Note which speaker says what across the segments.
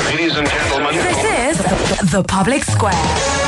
Speaker 1: Ladies and gentlemen,
Speaker 2: This is The Public Square.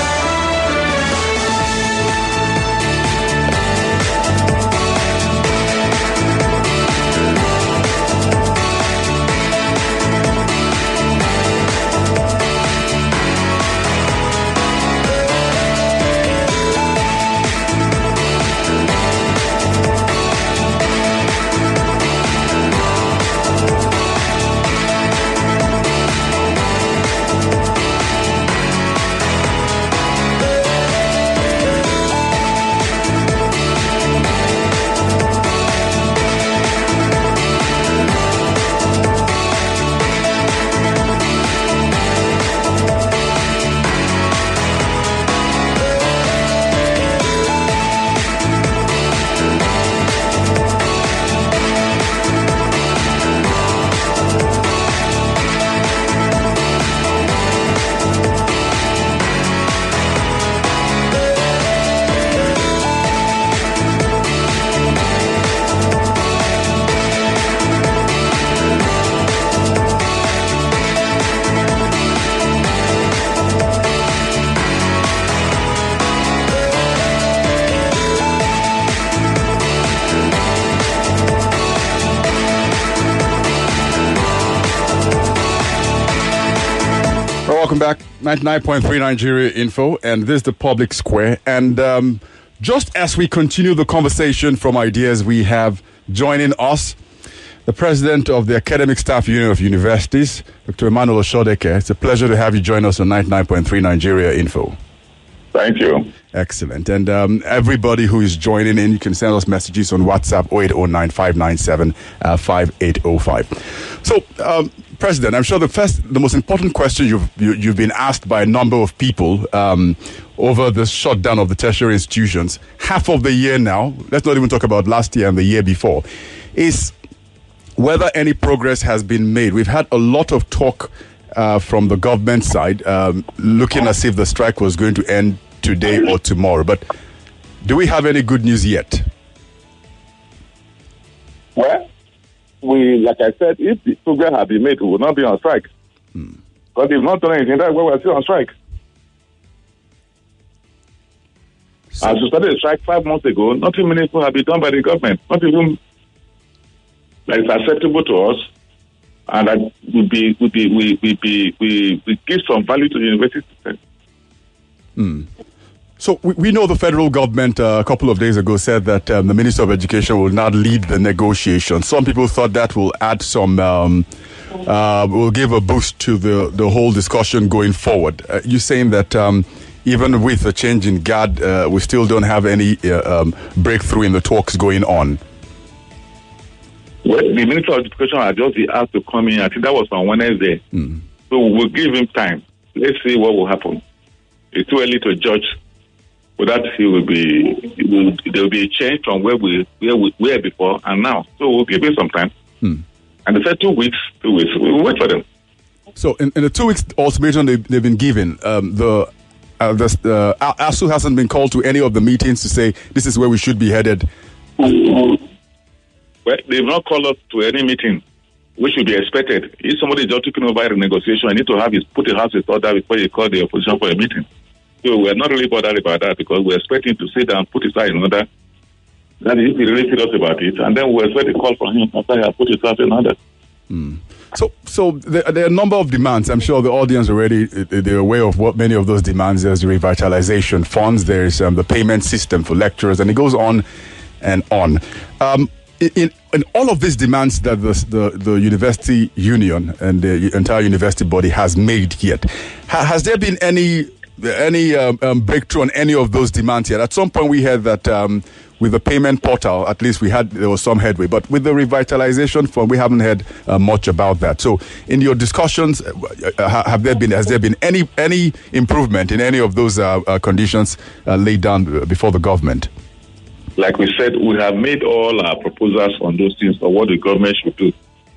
Speaker 3: Welcome back, 99.3 Nigeria Info, and this is The Public Square. And just as we continue the conversation from ideas, we have joining us the president of the Academic Staff Union of Universities, Dr. Emmanuel Oshodeke. It's a pleasure to have you join us on 99.3 Nigeria Info.
Speaker 4: Thank you.
Speaker 3: Excellent. And everybody who is joining in, you can send us messages on WhatsApp 0809-597-5805. So, President, I'm sure the most important question you've been asked by a number of people over the shutdown of the tertiary institutions, half of the year now, let's not even talk about last year and the year before, is whether any progress has been made. We've had a lot of talk from the government side, looking as if the strike was going to end today or tomorrow. But do we have any good news yet?
Speaker 4: Well, like I said, if the progress had been made, we would not be on strike. Because they've not done anything, that's why we're still on strike. As we started the strike 5 months ago, nothing meaningful had been done by the government. Not even that is acceptable to us, and that we give some value to the university system.
Speaker 3: So we know the federal government a couple of days ago said that the Minister of Education will not lead the negotiations. Some people thought that will add some, will give a boost to the whole discussion going forward. You're saying that even with a change in guard, we still don't have any breakthrough in the talks going on.
Speaker 4: Well, the Minister of Education had just been asked to come in. I think that was on Wednesday. So we'll give him time. Let's see what will happen. It's too early to judge whether there will be a change from where we were before and now. So we'll give him some time. And they said 2 weeks. We'll wait for them.
Speaker 3: So in the 2 weeks ultimatum they've been given, ASU hasn't been called to any of the meetings to say this is where we should be headed.
Speaker 4: Well, they've not called us to any meeting, which should be expected. If somebody is just taking over a negotiation, I need to put a house in order before you call the opposition for a meeting. So we're not really bothered about that because we're expecting to sit down, put his side in order. That is, be really serious about it. And then we'll expect a call from him after he has put his house in order.
Speaker 3: So there are a number of demands. I'm sure the audience already, they're aware of what many of those demands. There's the revitalization funds, there's the payment system for lecturers, and it goes on and on. In all of these demands that the university union and the entire university body has made yet, has there been any breakthrough on any of those demands yet? At some point we heard that with the payment portal, at least there was some headway, but with the revitalization fund, we haven't heard much about that. So in your discussions, has there been any improvement in any of those conditions laid down before the government?
Speaker 4: Like we said, we have made all our proposals on those things of what the government should do.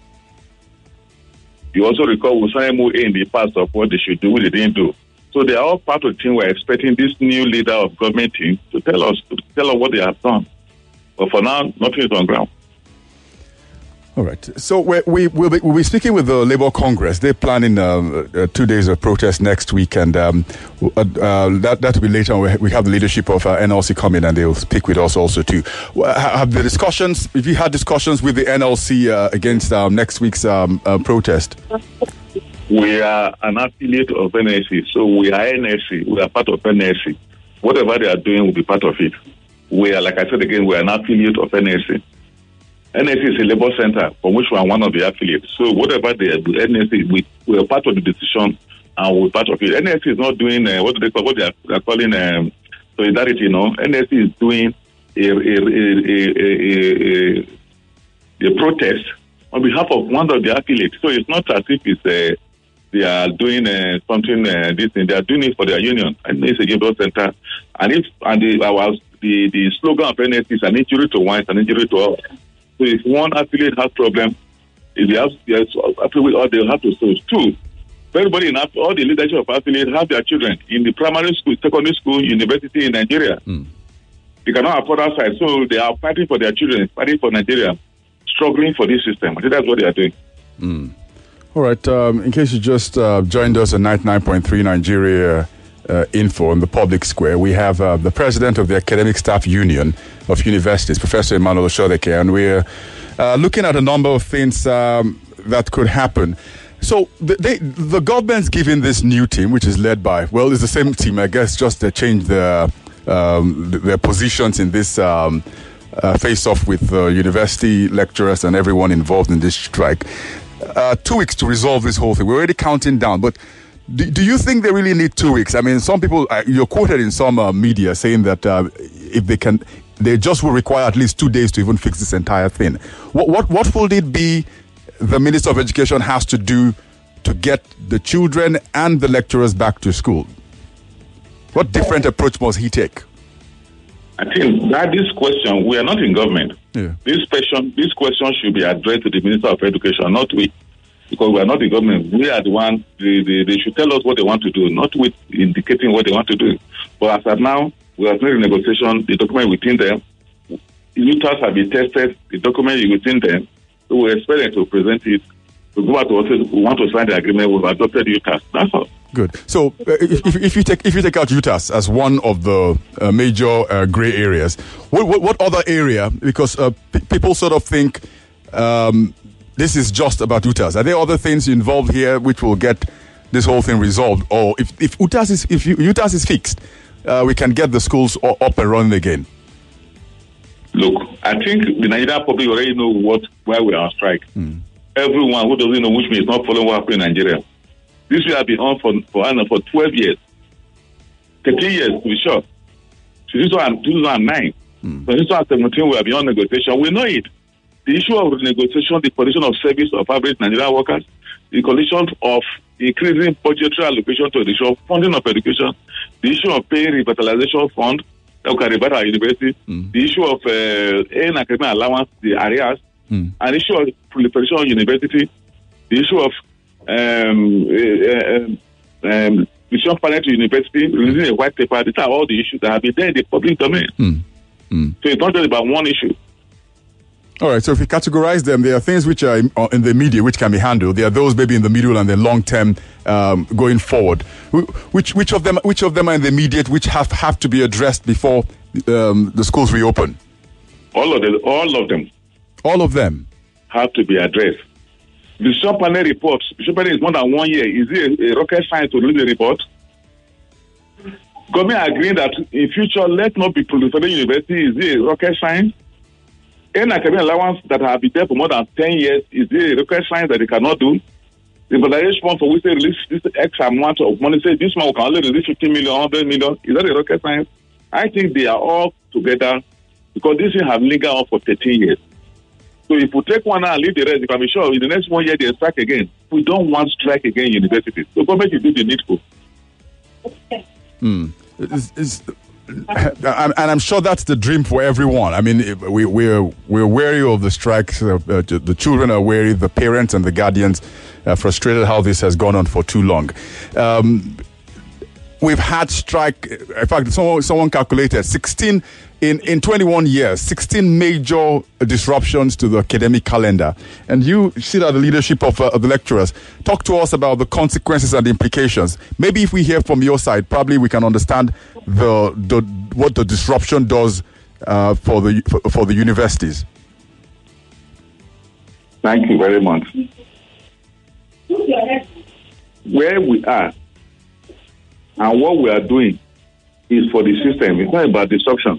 Speaker 4: You also recall we signed MOA in the past of what they should do, what they didn't do. So they are all part of the team. We're expecting this new leader of government team to tell us what they have done. But for now, nothing is on ground.
Speaker 3: All right. So we'll be speaking with the Labour Congress. They're planning 2 days of protest next week, and that will be later on. We have the leadership of NLC come in, and they'll speak with us also too. Have the discussions? Have you had discussions with the NLC against next week's protest?
Speaker 4: We are an affiliate of NLC, so we are NLC. We are part of NLC. Whatever they are doing will be part of it. We are, like I said again, we are an affiliate of NLC. NLC is a labor center from which we are one of the affiliates. So whatever they do, NLC, we are part of the decision and we're part of it. NLC is not doing what they are calling solidarity. NLC is doing a protest on behalf of one of the affiliates. So it's not as if it's they are doing something this thing. They are doing it for their union. And it's a labor center. And the slogan of NLC is an injury to one, it's an injury to all. So if one affiliate has problem, if they have they'll have to solve. Two, everybody in all the leadership of affiliate have their children in the primary school, secondary school, university in Nigeria. They cannot afford outside, so they are fighting for their children, fighting for Nigeria, struggling for this system. I think that's what they are doing.
Speaker 3: All right. In case you just joined us at 99.3 Nigeria Info on the public square, we have the president of the Academic Staff Union of Universities, Professor Emmanuel Oshodeke, and we're looking at a number of things that could happen. So the government's given this new team, which is led by, well, it's the same team, I guess, just they changed their positions in this face-off with university lecturers and everyone involved in this strike. 2 weeks to resolve this whole thing. We're already counting down, but do you think they really need 2 weeks? I mean, some people, you're quoted in some media saying that if they can, they just will require at least 2 days to even fix this entire thing. What will it be the Minister of Education has to do to get the children and the lecturers back to school? What different approach must he take?
Speaker 4: I think that this question, we are not in government.
Speaker 3: Yeah.
Speaker 4: This question should be addressed to the Minister of Education, not we. Because we are not the government. We are the one, they should tell us what they want to do, not with indicating what they want to do. But as of now, we are doing a negotiation, the document within them. UTAS have been tested, the document is within them. So we expect them to present it. We go out to us, we want to sign the agreement, we've adopted UTAS. That's all.
Speaker 3: Good. So if you take out UTAS as one of the major gray areas, what other area? Because people sort of think this is just about UTAS. Are there other things involved here which will get this whole thing resolved? Or if UTAS is fixed, we can get the schools up and running again?
Speaker 4: Look, I think the Nigerian public already know why we are on strike. Everyone who doesn't know which means not following what happened in Nigeria. This will have been on for 12 years. 13 years, to be sure. Since 2009. From 2017, we have been on negotiation. We know it. The issue of negotiation, the condition of service of average Nigerian workers, the condition of increasing budgetary allocation to the issue of funding of education, the issue of paying revitalization fund that can revitalize our university, the issue of earning academic allowance, the arrears, and the issue of proliferation of university, the issue of mission panel to university, releasing a white paper. These are all the issues that have been there in the public domain. So it's not just about one issue.
Speaker 3: All right, so if you categorize them, there are things which are in the media which can be handled. There are those maybe in the middle and the long term going forward. Which of them are in the immediate, which have to be addressed before the schools reopen?
Speaker 4: All of them.
Speaker 3: All of them
Speaker 4: have to be addressed. The Bishop panel reports. Bishop panel is more than 1 year. Is it a rocket science to release the report? Government agreeing that in future let not be proliferating university. Is it a rocket science? Any academic allowance that have been there for more than 10 years, is there a rocket science that they cannot do? The mobilization fund for which they release this X amount of money, say this one can only release 50 million, 100 million. Is that a rocket science? I think they are all together because this thing have lingered on for 13 years. So if we take one and leave the rest, you can be sure in the next 1 year they strike again. We don't want strike again in universities. So government should do the needful.
Speaker 3: And I'm sure that's the dream for everyone. I mean, we're wary of the strikes. The children are wary. The parents and the guardians are frustrated how this has gone on for too long. we've had strike. In fact, someone calculated 16 in 21 years, 16 major disruptions to the academic calendar. And you sit at the leadership of the lecturers. Talk to us about the consequences and the implications. Maybe if we hear from your side, probably we can understand what the disruption does for the universities.
Speaker 4: Thank you very much. Where we are and what we are doing is for the system. It's not about disruption.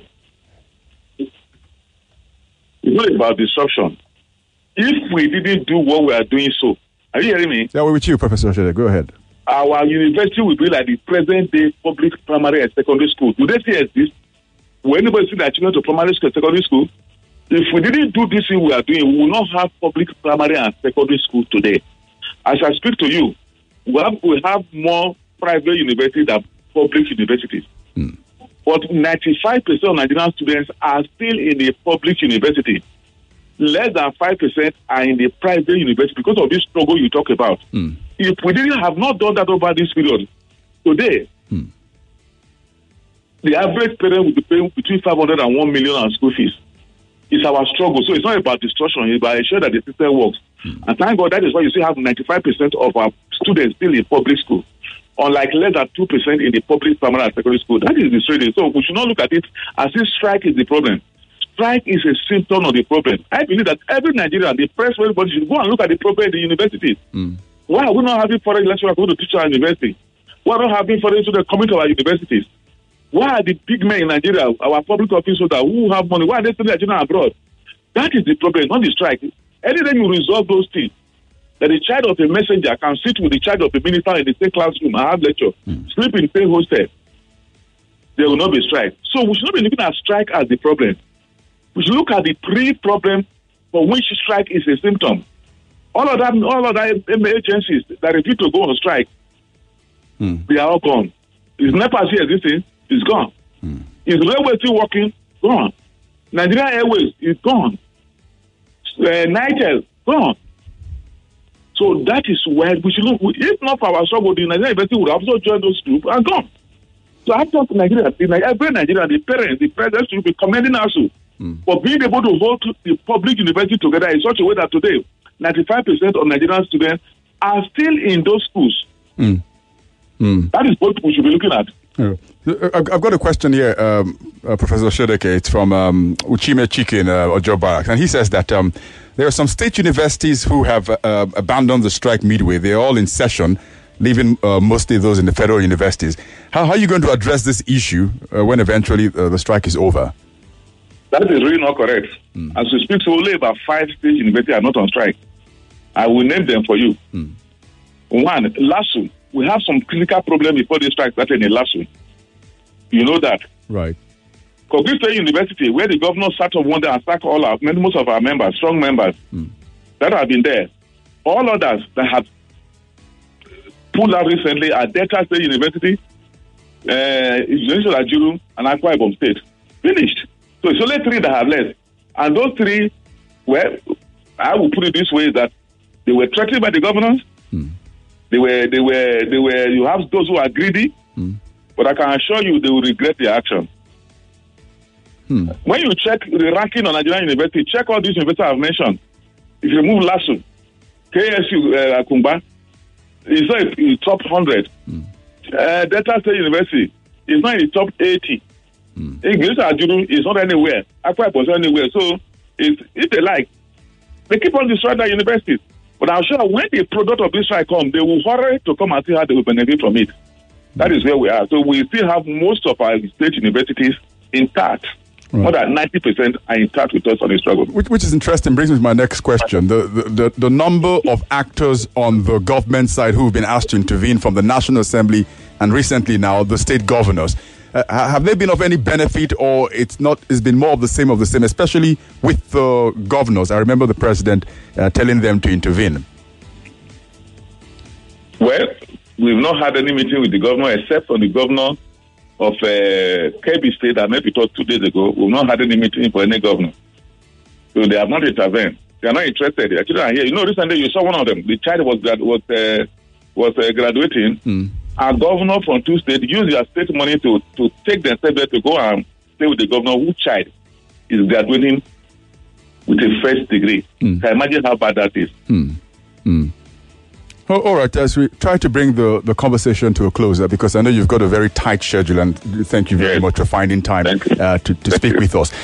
Speaker 4: It's not about disruption. If we didn't do what we are doing, so are you hearing me?
Speaker 3: Yeah, we're with you, Professor Shede. Go ahead.
Speaker 4: Our university will be like the present-day public primary and secondary school. Do they see this? Will anybody see the achievement of primary school and secondary school? If we didn't do this thing we are doing, we will not have public primary and secondary school today. As I speak to you, we have more private universities than public universities. But 95% of Nigerian students are still in a public university. Less than 5% are in the private university because of this struggle you talk about. If we didn't have not done that over this period, today, the average parent would be paying between 500 and 1 million on school fees. It's our struggle. So it's not about destruction, it's about ensuring that the system works. And thank God that is why you still have 95% of our students still in public school, unlike less than 2% in the public primary and secondary school. That is the strategy. So we should not look at it as if strike is the problem. Strike is a symptom of the problem. I believe that every Nigerian, the press, everybody should go and look at the problem in the universities. Why are we not having foreign lecturers going to teach our university? Why are we not having foreign students coming to our universities? Why are the big men in Nigeria, our public officials who have money, why are they sending their children abroad? That is the problem, not the strike. Anytime you resolve those things, that the child of a messenger can sit with the child of a minister in the same classroom and have lecture, sleep in the same hostel, there will not be strike. So we should not be looking at strike as the problem. We should look at the pre-problem for which strike is a symptom. All of that agencies that refuse to go on strike, they are all gone. Is NEPA still existing? It's gone. Is railway still working? Gone. Nigerian Airways is gone. NITEL, gone. So that is where we should look. If not for our struggle, the Nigerian University would have also joined those groups and gone. So I thought Nigeria, every Nigerian, the parents, the presidents should be commending us for being able to hold the public university together in such a way that today 95% of Nigerian students are still in those schools. That is what we should be looking at.
Speaker 3: I've got a question here, Professor Shedeke. It's from Uchime Chike in Ojo Barracks. And he says that there are some state universities who have abandoned the strike midway. They're all in session, leaving mostly those in the federal universities. How are you going to address this issue when eventually the strike is over?
Speaker 4: That is really not correct. As we speak, only about 5 state universities are not on strike. I will name them for you. One, LASU. We have some critical problem before the strike started in LASU. You know that.
Speaker 3: Right.
Speaker 4: Kogi State University, where the governor sat on one day and sacked most of our members, strong members, that have been there. All others that have pulled out recently are Delta State University, University of Ajuru, and Akwa Ibom State. Finished. So it's only 3 that have left. And those 3, well, I will put it this way, that they were threatened by the governors. They were. You have those who are greedy, but I can assure you they will regret their action. When you check the ranking on Nigerian University, check all these universities I've mentioned. If you remove LASU, KSU, Akumba, it's not in the top 100. Delta State University is not in the top 80. English Ajuru is not anywhere. Akwa Ibom is not anywhere. So if they like, they keep on destroying their universities. But I'm sure when the product of this strike comes, they will hurry to come and see how they will benefit from it. That is where we are. So we still have most of our state universities intact. Right. More than 90% are intact with us on the struggle.
Speaker 3: Which is interesting. Brings me to my next question. The number of actors on the government side who have been asked to intervene, from the National Assembly and recently now the state governors. Have they been of any benefit, or it's been more of the same, especially with the governors? I remember the president telling them to intervene.
Speaker 4: Well, we've not had any meeting with the governor except on the governor of Kebbi State that maybe talked 2 days ago. We've not had any meeting for any governor. So they have not intervened. They are not interested. Actually, here, recently you saw one of them. The child was graduating. Our governor from two states use their state money to take themselves there to go and stay with the governor whose child is graduating with a first degree. Can you imagine how bad that is?
Speaker 3: Oh, all right, as we try to bring the conversation to a close, because I know you've got a very tight schedule, and thank you very much for finding time to speak with us.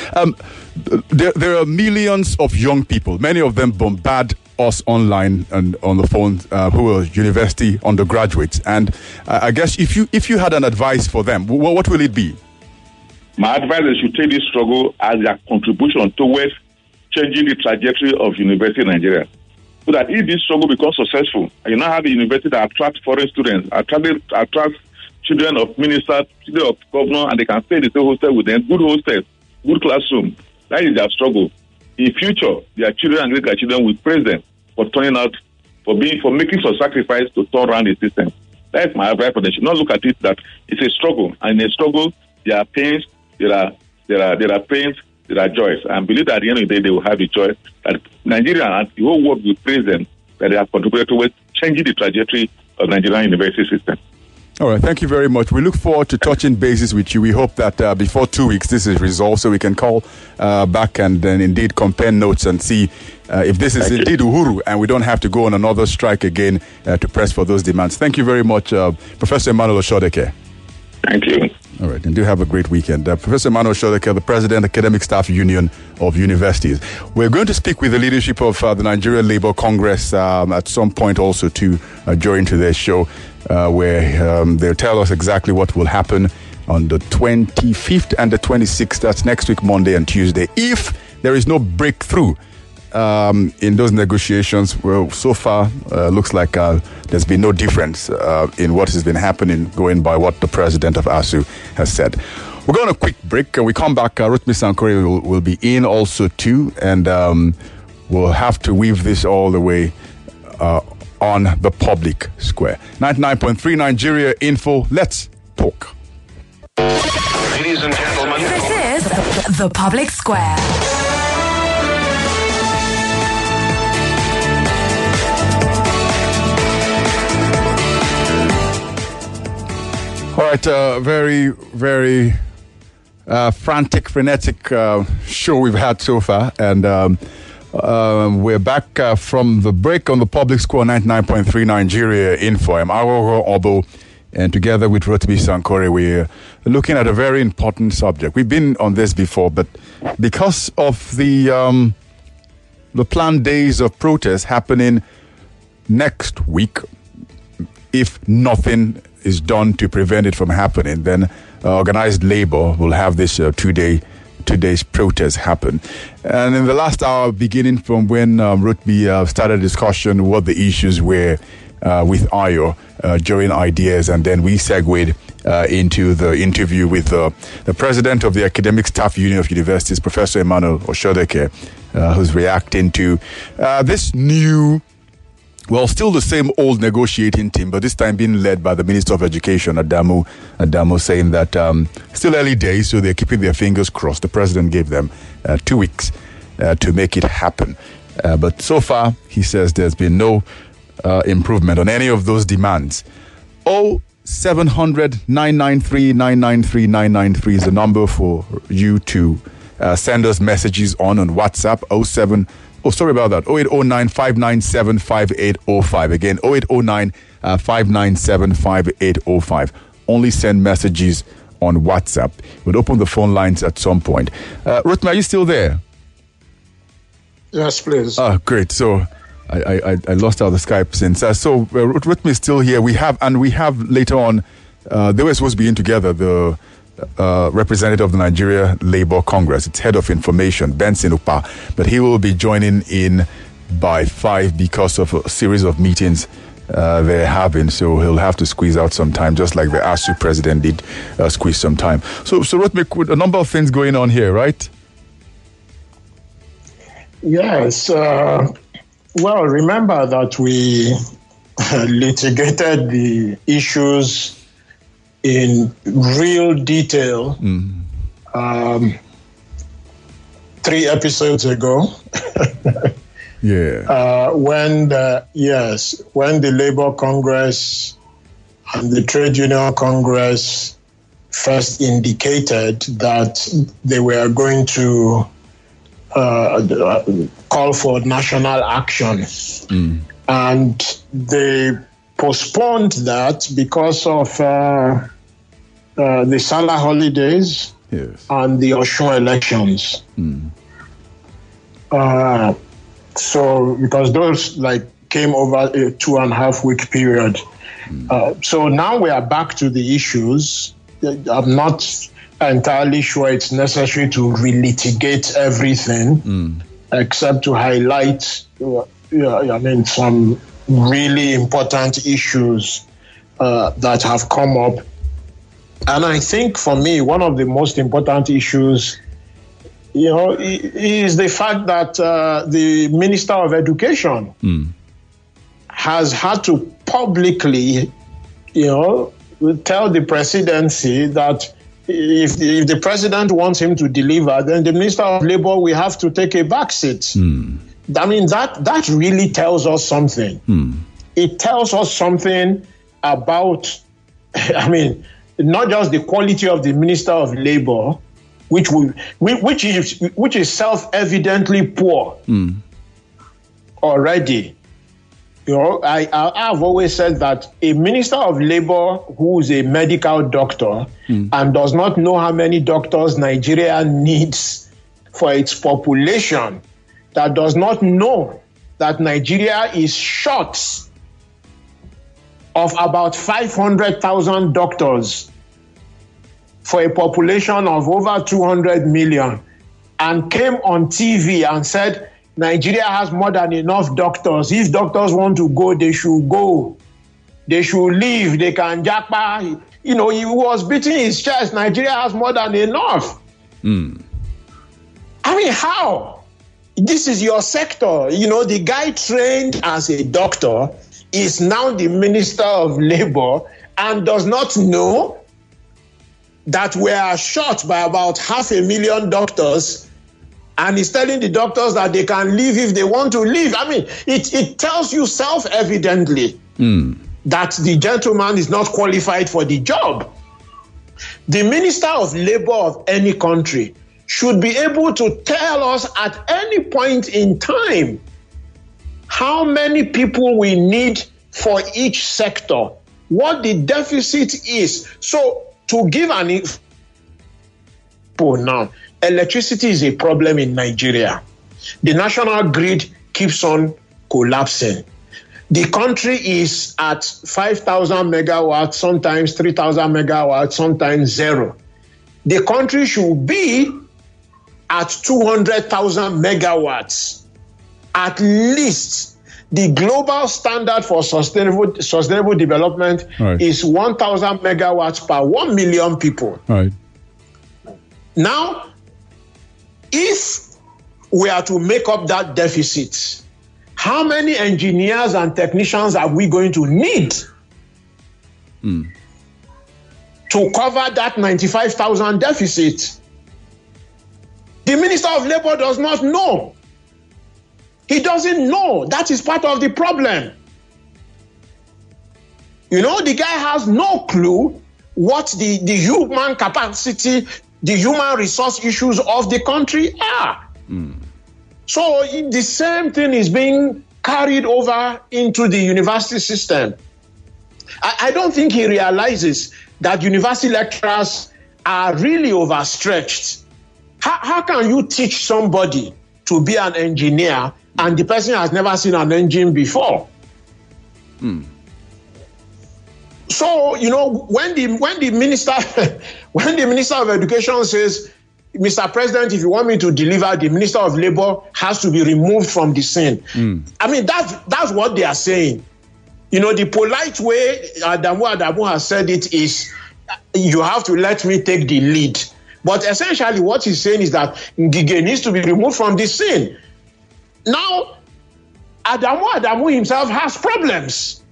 Speaker 3: There are millions of young people, many of them bombard us online and on the phone, who are university undergraduates. And I guess if you had an advice for them, what will it be?
Speaker 4: My advice is you take this struggle as their contribution towards changing the trajectory of university in Nigeria. So that if this struggle becomes successful, and you now have a university that attracts foreign students, attracts children of ministers, children of governor, and they can stay in the same hostel with them, good hostels, good classroom. That is their struggle. In future, their children and great-grandchildren will praise them for turning out, for making some sacrifice to turn around the system. That's my advice for them. Should not look at it that it's a struggle, and in a struggle, there are pains, there are pains, there are joys. And believe that at the end of the day, they will have a joy that Nigeria and the whole world will praise them that they have contributed towards changing the trajectory of the Nigerian university system.
Speaker 3: All right, thank you very much. We look forward to touching bases with you. We hope that before 2 weeks this is resolved, so we can call back and then indeed compare notes and see if this is indeed Uhuru and we don't have to go on another strike again to press for those demands. Thank you very much, Professor Emmanuel Oshodeke.
Speaker 4: Thank you.
Speaker 3: All right, and do have a great weekend. Professor Emmanuel Oshodeke, the President, Academic Staff Union of Universities. We're going to speak with the leadership of the Nigeria Labour Congress at some point also to join today's show, where they'll tell us exactly what will happen on the 25th and the 26th. That's next week, Monday and Tuesday. If there is no breakthrough in those negotiations, well, so far looks like there's been no difference in what has been happening, going by what the president of ASU has said. We're going on a quick break. We come back. Rotimi Sankore will be in also too, and we'll have to weave this all the way on the public square. 99.3 Nigeria Info. Let's talk.
Speaker 1: Ladies and gentlemen,
Speaker 2: This is the Public Square.
Speaker 3: All right, very, very frantic, frenetic show we've had so far. And we're back from the break on the Public Square 99.3 Nigeria Info. I'm Agogo Obo, and together with Rotimi Sankore, we're looking at a very important subject. We've been on this before, but because of the planned days of protest happening next week, if nothing is done to prevent it from happening, then organized labor will have this today's protest happen. And in the last hour, beginning from when Rotimi started a discussion what the issues were with Ayo during ideas, and then we segued into the interview with the president of the Academic Staff Union of Universities, Professor Emmanuel Oshodeke, who's reacting to this new, well, still the same old negotiating team, but this time being led by the Minister of Education, Adamu, saying that still early days, so they're keeping their fingers crossed. The president gave them 2 weeks to make it happen. But so far, he says there's been no improvement on any of those demands. 0700 993 993 993 is the number for you to send us messages on WhatsApp. 0809 597 5805. Again, 0809 597 5805. Only send messages on WhatsApp. We'll open the phone lines at some point. Rotimi, are you still there?
Speaker 5: Yes, please.
Speaker 3: Great. So I lost out the Skype since. So Rotimi is still here. We have later on, they were supposed to be in together, the representative of the Nigeria Labour Congress, its head of information, Benson Upa, but he will be joining in by 5 because of a series of meetings they're having, so he'll have to squeeze out some time, just like the ASU president did squeeze some time. So Rotimi, a number of things going on here, right?
Speaker 5: Yes. Well, remember that we litigated the issues in real detail 3 episodes ago.
Speaker 3: Yeah.
Speaker 5: When the Labour Congress and the Trade Union Congress first indicated that they were going to call for national action. And they postponed that because of the Salah holidays and the Osun elections. So because those came over a 2.5 week period. So now we are back to the issues. I'm not entirely sure it's necessary to relitigate everything, except to highlight some really important issues that have come up. And I think for me, one of the most important issues, is the fact that the Minister of Education has had to publicly, tell the presidency that if the president wants him to deliver, then the Minister of Labor will have to take a back seat. I mean, that really tells us something. It tells us something about, not just the quality of the Minister of Labor, which is self-evidently poor already. I've always said that a Minister of Labor who is a medical doctor and does not know how many doctors Nigeria needs for its population, that does not know that Nigeria is short of about 500,000 doctors for a population of over 200 million, and came on TV and said, Nigeria has more than enough doctors. If doctors want to go, they should go. They should leave. They can japa. He was beating his chest. Nigeria has more than enough. How? This is your sector. The guy trained as a doctor is now the Minister of Labor and does not know that we are short by about 500,000 doctors, and he's telling the doctors that they can leave if they want to leave. It tells you self-evidently that the gentleman is not qualified for the job. The Minister of Labor of any country should be able to tell us at any point in time how many people we need for each sector, what the deficit is. So to give an example now, electricity is a problem in Nigeria. The national grid keeps on collapsing. The country is at 5,000 megawatts, sometimes 3,000 megawatts, sometimes zero. The country should be at 200,000 megawatts. At least the global standard for sustainable development is 1,000 megawatts per 1 million people.
Speaker 3: Right.
Speaker 5: Now, if we are to make up that deficit, how many engineers and technicians are we going to need to cover that 95,000 deficit? The Minister of Labor does not know. He doesn't know. That is part of the problem. The guy has no clue what the human capacity, the human resource issues of the country are. So the same thing is being carried over into the university system. I don't think he realizes that university lecturers are really overstretched. How can you teach somebody to be an engineer and the person has never seen an engine before? So, when the minister of Education says, Mr. President, if you want me to deliver, the Minister of Labor has to be removed from the scene. That's what they are saying. The polite way Adamu has said it is, you have to let me take the lead. But essentially what he's saying is that Ngige needs to be removed from the scene. Now, Adamu himself has problems.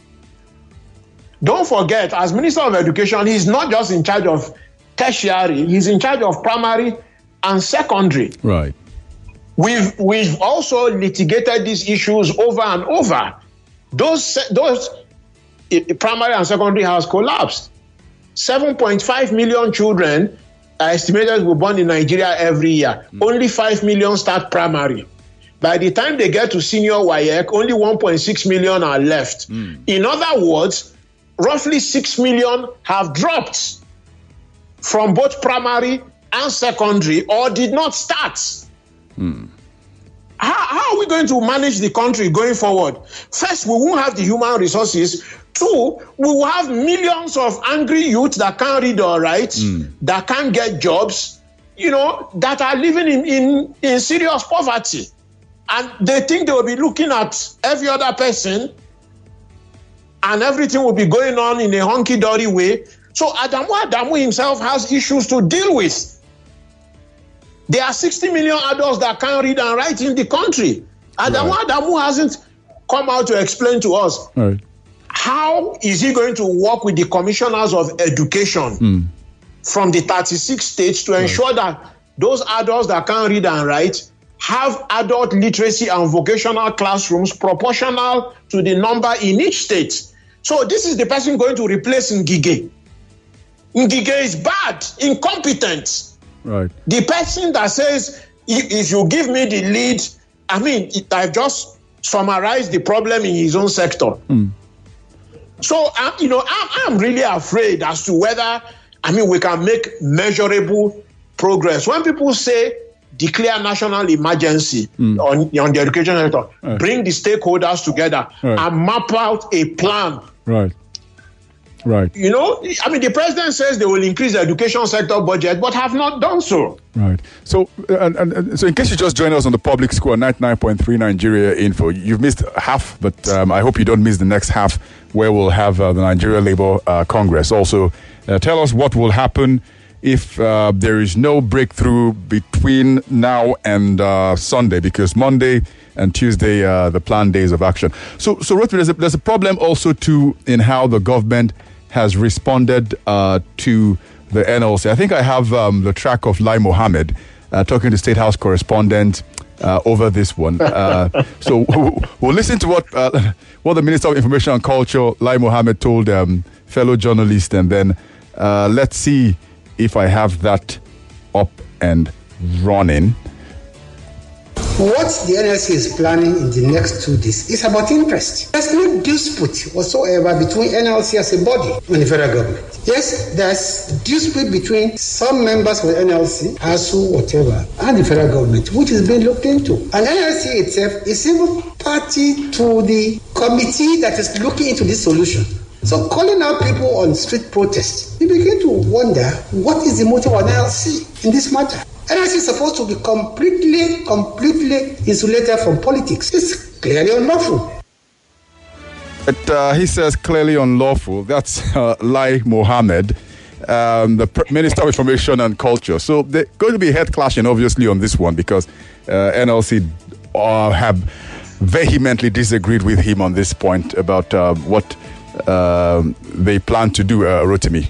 Speaker 5: Don't forget, as Minister of Education, he's not just in charge of tertiary, he's in charge of primary and secondary.
Speaker 3: Right.
Speaker 5: We've also litigated these issues over and over. Those primary and secondary has collapsed. 7.5 million children are estimated to be born in Nigeria every year. Only 5 million start primary. By the time they get to senior WAEC, only 1.6 million are left. In other words, roughly 6 million have dropped from both primary and secondary or did not start. How are we going to manage the country going forward? First, we won't have the human resources. Two, we will have millions of angry youth that can't read or write, that can't get jobs, that are living in serious poverty. And they think they will be looking at every other person and everything will be going on in a honky-dory way. So Adamu himself has issues to deal with. There are 60 million adults that can't read and write in the country. Adamu hasn't come out to explain to us how is he going to work with the commissioners of education from the 36 states to ensure that those adults that can't read and write have adult literacy and vocational classrooms proportional to the number in each state. So this is the person going to replace Ngige. Ngige is bad, incompetent.
Speaker 3: Right.
Speaker 5: The person that says, if you give me the lead, I've just summarized the problem in his own sector. So, I'm really afraid as to whether, we can make measurable progress. When people say declare national emergency on the education sector, bring the stakeholders together and map out a plan. Right. The president says they will increase the education sector budget, but have not done so.
Speaker 3: Right. So, so in case you just joined us on the Public Square 99.3 Nigeria Info, you've missed half, but I hope you don't miss the next half, where we'll have the Nigeria Labour Congress. Also, tell us what will happen if there is no breakthrough between now and Sunday, because Monday and Tuesday the planned days of action. So Rotimi, there's a problem also too in how the government has responded to the NLC. I think I have the track of Lai Mohammed talking to State House correspondent over this one. So we'll listen to what the Minister of Information and Culture, Lai Mohammed, told fellow journalists, and then let's see if I have that up and running.
Speaker 6: What the NLC is planning in the next 2 days is about interest. There's no dispute whatsoever between NLC as a body and the federal government. Yes, there's dispute between some members of the NLC, ASU, whatever, and the federal government, which is being looked into. And NLC itself is even party to the committee that is looking into this solution. So calling out people on street protest, you begin to wonder what is the motive of NLC in this matter. NLC is supposed to be completely insulated from politics. It's clearly unlawful.
Speaker 3: But he says clearly unlawful. That's Lai Mohammed, the Minister of Information and Culture. So there's going to be head clashing, obviously, on this one, because NLC have vehemently disagreed with him on this point about what they plan to do, Rotimi.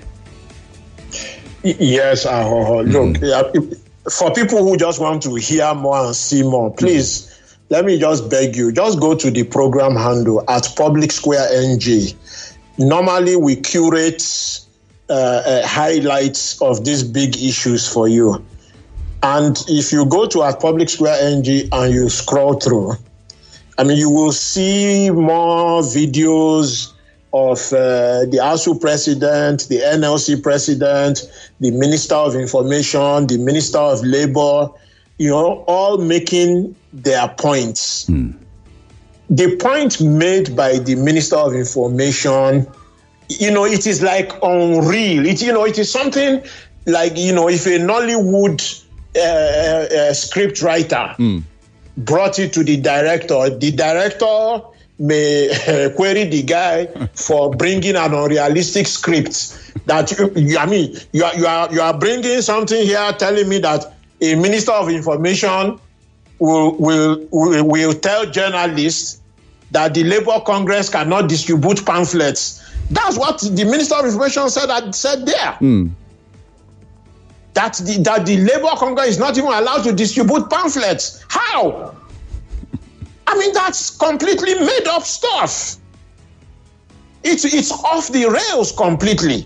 Speaker 5: Yes, look, for people who just want to hear more and see more, please, let me just beg you, just go to the program handle at Public Square NG. Normally, we curate highlights of these big issues for you. And if you go to at Public Square NG and you scroll through, you will see more videos of the ASU president, the NLC president, the Minister of Information, the Minister of Labor, all making their points. The point made by the Minister of Information, it is like unreal. It is something like, if a Nollywood script writer brought it to the director may query the guy for bringing an unrealistic script. That you are bringing something here, telling me that a Minister of Information will tell journalists that the Labour Congress cannot distribute pamphlets. That's what the Minister of Information said there. That the Labour Congress is not even allowed to distribute pamphlets. How? That's completely made up stuff. it's off the rails completely.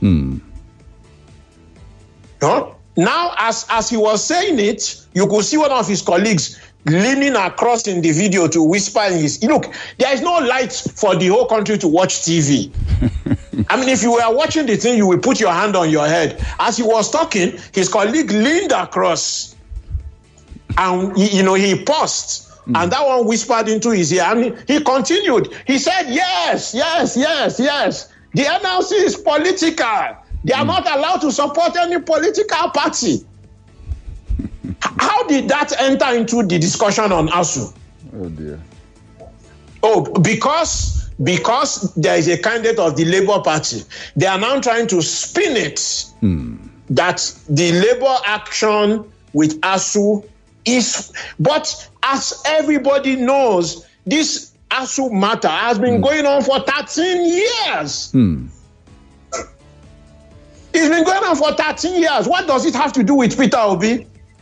Speaker 5: Huh? Now, as he was saying it, you could see one of his colleagues leaning across in the video to whisper in his... Look, there is no light for the whole country to watch TV. I mean, if you were watching the thing, you will put your hand on your head. As he was talking, his colleague leaned across and, he paused. And that one whispered into his ear. And he continued. He said, yes. The NLC is political. They are not allowed to support any political party. How did that enter into the discussion on ASU?
Speaker 3: Oh, dear.
Speaker 5: Oh, because there is a candidate of the Labour Party. They are now trying to spin it that the Labour action with ASU is... But as everybody knows, this ASU matter has been going on for 13 years. It's been going on for 13 years. What does it have to do with Peter Obi?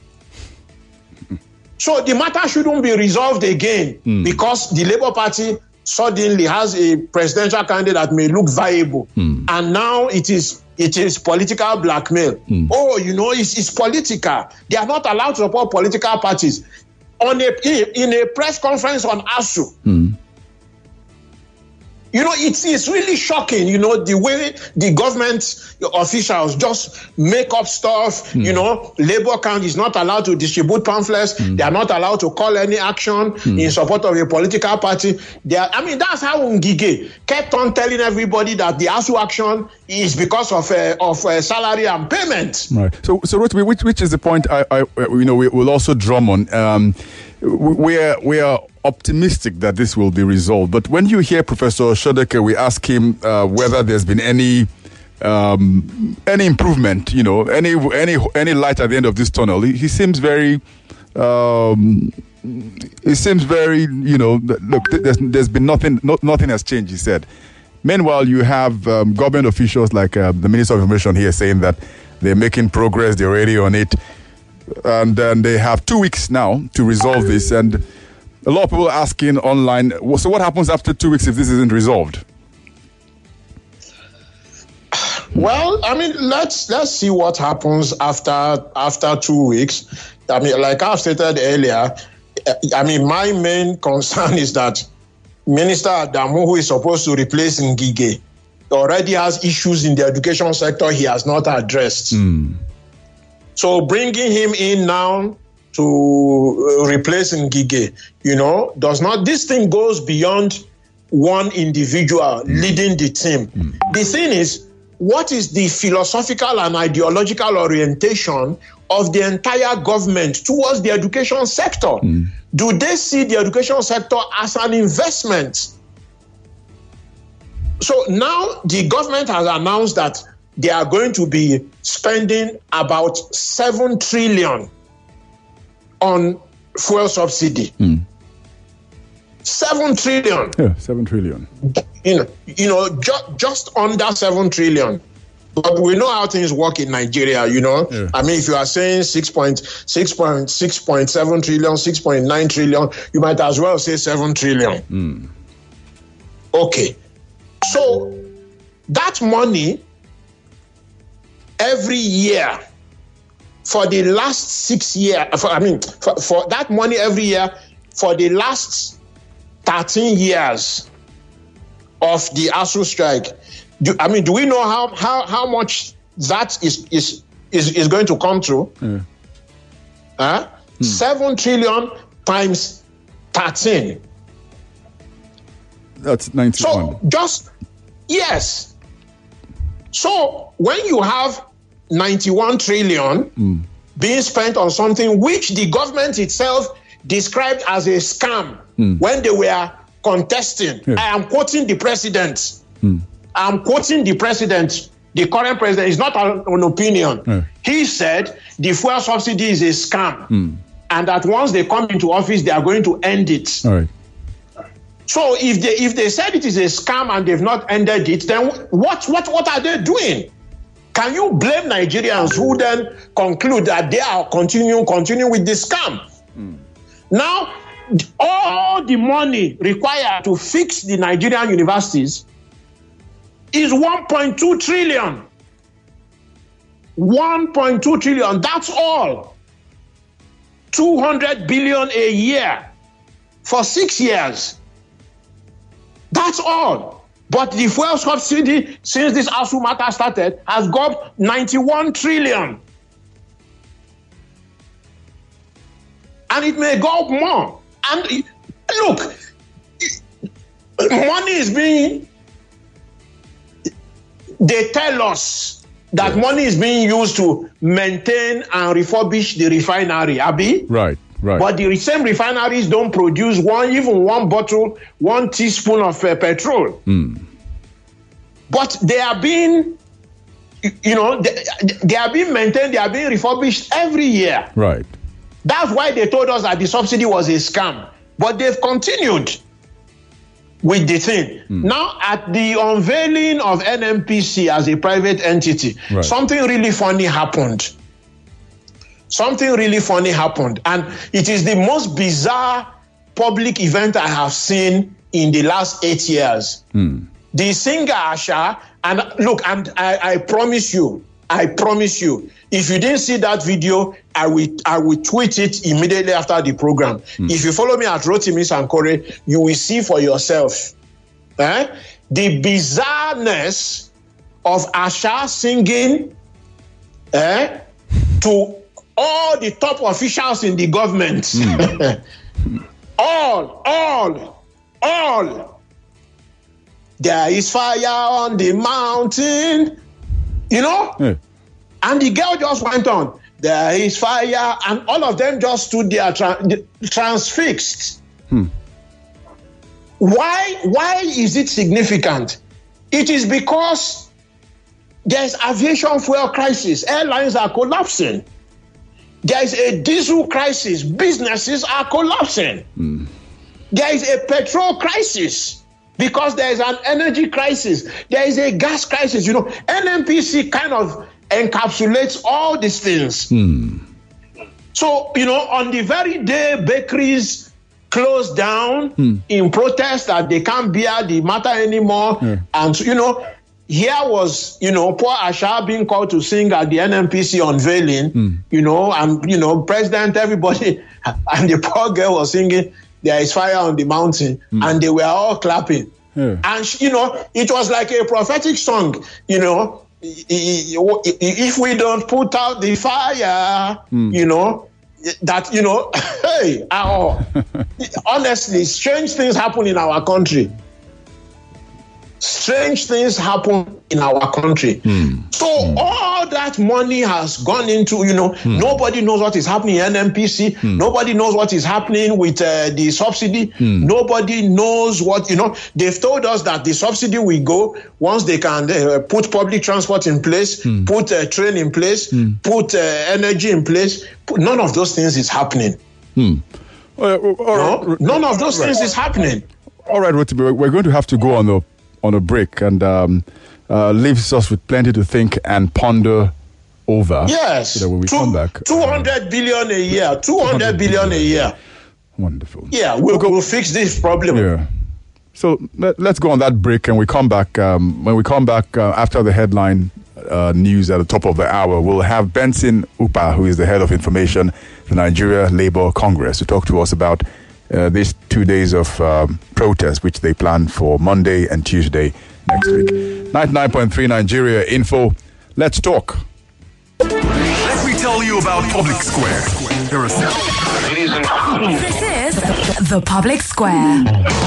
Speaker 5: So the matter shouldn't be resolved again because the Labour Party suddenly has a presidential candidate that may look viable. And now it is political blackmail. It's political. They are not allowed to support political parties. In a press conference on ASU, it's really shocking, the way the government officials just make up stuff. Labour camp is not allowed to distribute pamphlets. They are not allowed to call any action in support of a political party. That's how Ngige kept on telling everybody that the ASU action is because of salary and payment.
Speaker 3: Right. So Rotimi, which is the point we will also drum on. We are optimistic that this will be resolved. But when you hear Professor Shodeke, we ask him whether there's been any improvement, any light at the end of this tunnel. He seems very, look, there's been nothing has changed, he said. Meanwhile, you have government officials like the Minister of Information here saying that they're making progress, they're already on it. And then they have 2 weeks now to resolve this. And a lot of people are asking online, so what happens after 2 weeks if this isn't resolved?
Speaker 5: Well, let's see what happens after 2 weeks. Like I've stated earlier, my main concern is that Minister Adamu, who is supposed to replace Ngige, already has issues in the education sector he has not addressed. So bringing him in now to replace Ngige, this thing goes beyond one individual leading the team. The thing is, what is the philosophical and ideological orientation of the entire government towards the education sector? Do they see the education sector as an investment? So now the government has announced that they are going to be spending about 7 trillion on fuel subsidy. 7 trillion.
Speaker 3: Yeah, 7 trillion.
Speaker 5: Just under 7 trillion. But we know how things work in Nigeria, Yeah. If you are saying 6.7 trillion, 6.9 trillion, you might as well say 7 trillion. Okay. So that money every year for the last 6 years, for that money every year for the last 13 years of the ASU strike, do we know how much that is going to come through? 7 trillion times 13.
Speaker 3: That's 91.
Speaker 5: So yes. So when you have 91 trillion being spent on something which the government itself described as a scam when they were contesting, I am quoting the president. The current president is not an opinion. He said the fuel subsidy is a scam and that once they come into office, they are going to end it.
Speaker 3: All right.
Speaker 5: So if they said it is a scam and they've not ended it, then what are they doing? Can you blame Nigerians who then conclude that they are continuing with the scam? Now, all the money required to fix the Nigerian universities is 1.2 trillion. 1.2 trillion, that's all. 200 billion a year for 6 years. That's all. But the fuel subsidy, since this ASU matter started, has got 91 trillion. And it may go up more. And look, money is being, they tell us that money is being used to maintain and refurbish the refinery, Abi.
Speaker 3: Right.
Speaker 5: But the same refineries don't produce even one bottle, 1 teaspoon of petrol. But they are being, they are being maintained, they are being refurbished every year.
Speaker 3: Right.
Speaker 5: That's why they told us that the subsidy was a scam. But they've continued with the thing. Now, at the unveiling of NNPC as a private entity, something really funny happened. Something really funny happened. And it is the most bizarre public event I have seen in the last 8 years. The singer Asha, and look, and I promise you, if you didn't see that video, I will tweet it immediately after the program. If you follow me at Rotimi Sankore, you will see for yourself the bizarreness of Asha singing to all the top officials in the government. All. There is fire on the mountain, And the girl just went on, there is fire, and all of them just stood there transfixed. Why is it significant? It is because there's aviation fuel crisis. Airlines are collapsing. There's a diesel crisis. Businesses are collapsing. There is a petrol crisis because there is an energy crisis. There is a gas crisis. NNPC kind of encapsulates all these things. So, on the very day bakeries closed down in protest that they can't bear the matter anymore, and, here was, poor Asha being called to sing at the NNPC unveiling, and, president, everybody, and the poor girl was singing, there is fire on the mountain, and they were all clapping. And, it was like a prophetic song, if we don't put out the fire, hey, honestly, strange things happen in our country. Strange things happen in our country. So all that money has gone into, nobody knows what is happening in NNPC. Nobody knows what is happening with the subsidy. Nobody knows what, they've told us that the subsidy will go once they can put public transport in place, put a train in place, put energy in place. None of those things is happening. None of those things is happening.
Speaker 3: All right, Rotimi, we're going to have to go on a break, and leaves us with plenty to think and ponder over.
Speaker 5: Yes.
Speaker 3: So that when we come back,
Speaker 5: 200 billion a year. 200 billion a year.
Speaker 3: Wonderful.
Speaker 5: Yeah, we'll fix this problem.
Speaker 3: Yeah. So let's go on that break, and we come back. When we come back after the headline news at the top of the hour, we'll have Benson Upa, who is the head of information, the Nigeria Labour Congress, to talk to us about these 2 days of protest, which they plan for Monday and Tuesday next week. 99.3 Nigeria Info. Let's talk.
Speaker 1: Let me tell you about Public Square. Ladies and gentlemen.
Speaker 2: This is The Public Square.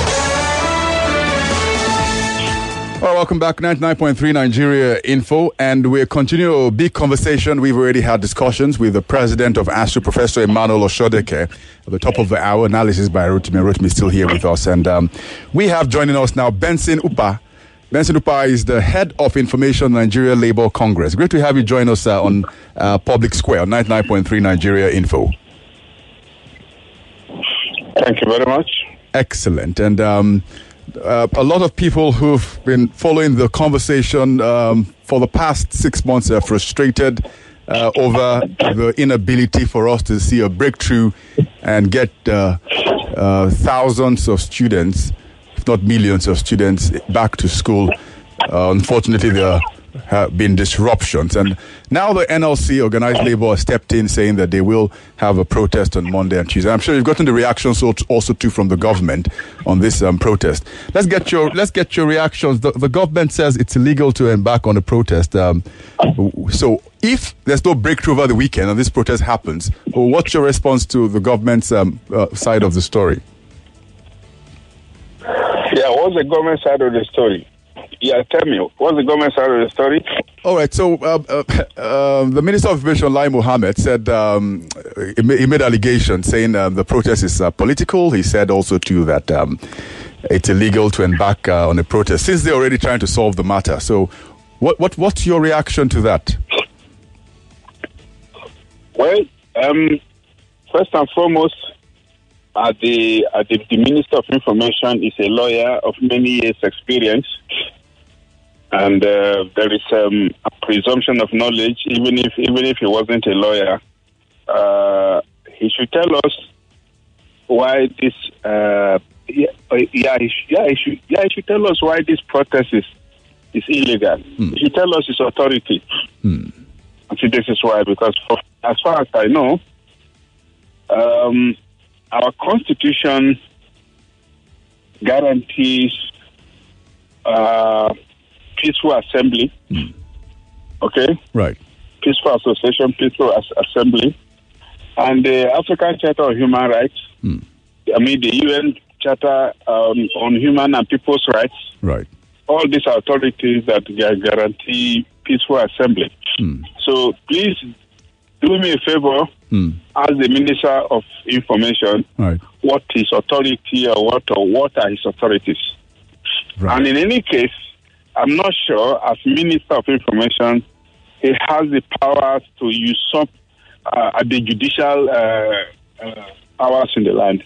Speaker 3: Well, welcome back, 99.3 Nigeria Info, and we're continuing a big conversation. We've already had discussions with the president of ASU, Professor Emmanuel Oshodeke, at the top of the hour. Analysis by Rotimi. Rotimi is still here with us, and we have joining us now Benson Upa. Benson Upa is the head of information, Nigeria Labour Congress. Great to have you join us on Public Square, 99.3 Nigeria Info.
Speaker 4: Thank you very much.
Speaker 3: Excellent, and a lot of people who've been following the conversation for the past 6 months are frustrated over the inability for us to see a breakthrough and get thousands of students, if not millions of students, back to school. Unfortunately, there have been disruptions. And now the NLC, Organized Labour, stepped in saying that they will have a protest on Monday and Tuesday. I'm sure you've gotten the reactions also too from the government on this protest. Let's get your reactions. The government says it's illegal to embark on a protest. So if there's no breakthrough over the weekend and this protest happens, what's your response to the government's side of the story?
Speaker 7: Yeah, what's the government side of the story? Yeah, tell me, what's the government side of the story?
Speaker 3: All right, so the Minister of Information, Lai Mohammed, said he made allegations saying the protest is political. He said also too that it's illegal to embark on a protest since they're already trying to solve the matter. So what's your reaction to that?
Speaker 7: Well, first and foremost, the Minister of Information is a lawyer of many years' experience, and there is a presumption of knowledge. Even if he wasn't a lawyer, he should tell us why this. He should tell us why this protest is illegal. He should tell us his authority. See, this is why, because as far as I know, our Constitution guarantees peaceful assembly. Okay?
Speaker 3: Right.
Speaker 7: Peaceful association, peaceful assembly. And the African Charter of Human Rights, the UN Charter on Human and People's Rights.
Speaker 3: Right.
Speaker 7: All these authorities that guarantee peaceful assembly. So please do me a favor, ask the Minister of Information what his authority or what are his authorities. Right. And in any case, I'm not sure as Minister of Information, he has the power to usurp the judicial powers in the land.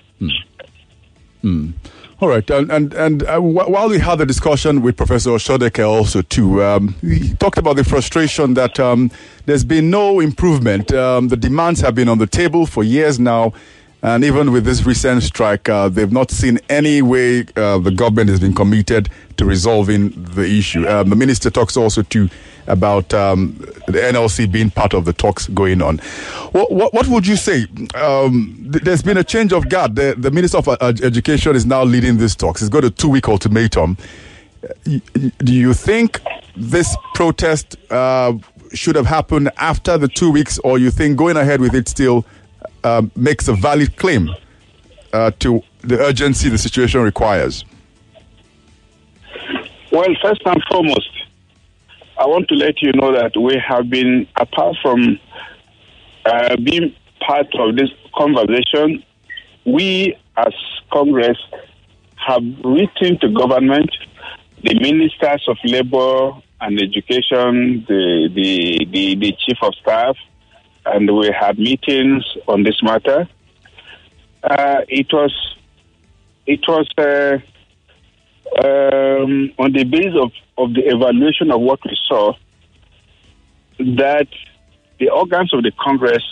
Speaker 3: All right, and while we had the discussion with Professor Oshodeke also too, we talked about the frustration that there's been no improvement. The demands have been on the table for years now, and even with this recent strike, they've not seen any way the government has been committed to resolving the issue. The minister talks also too about the NLC being part of the talks going on. What would you say? There's been a change of guard. The Minister of Education is now leading these talks. He's got a 2-week ultimatum. Do you think this protest should have happened after the 2 weeks, or you think going ahead with it still makes a valid claim to the urgency the situation requires?
Speaker 7: Well, first and foremost, I want to let you know that we have been, apart from being part of this conversation, we as Congress have written to government, the ministers of labor and education, the chief of staff, and we had meetings on this matter. It was on the basis of the evaluation of what we saw, that the organs of the Congress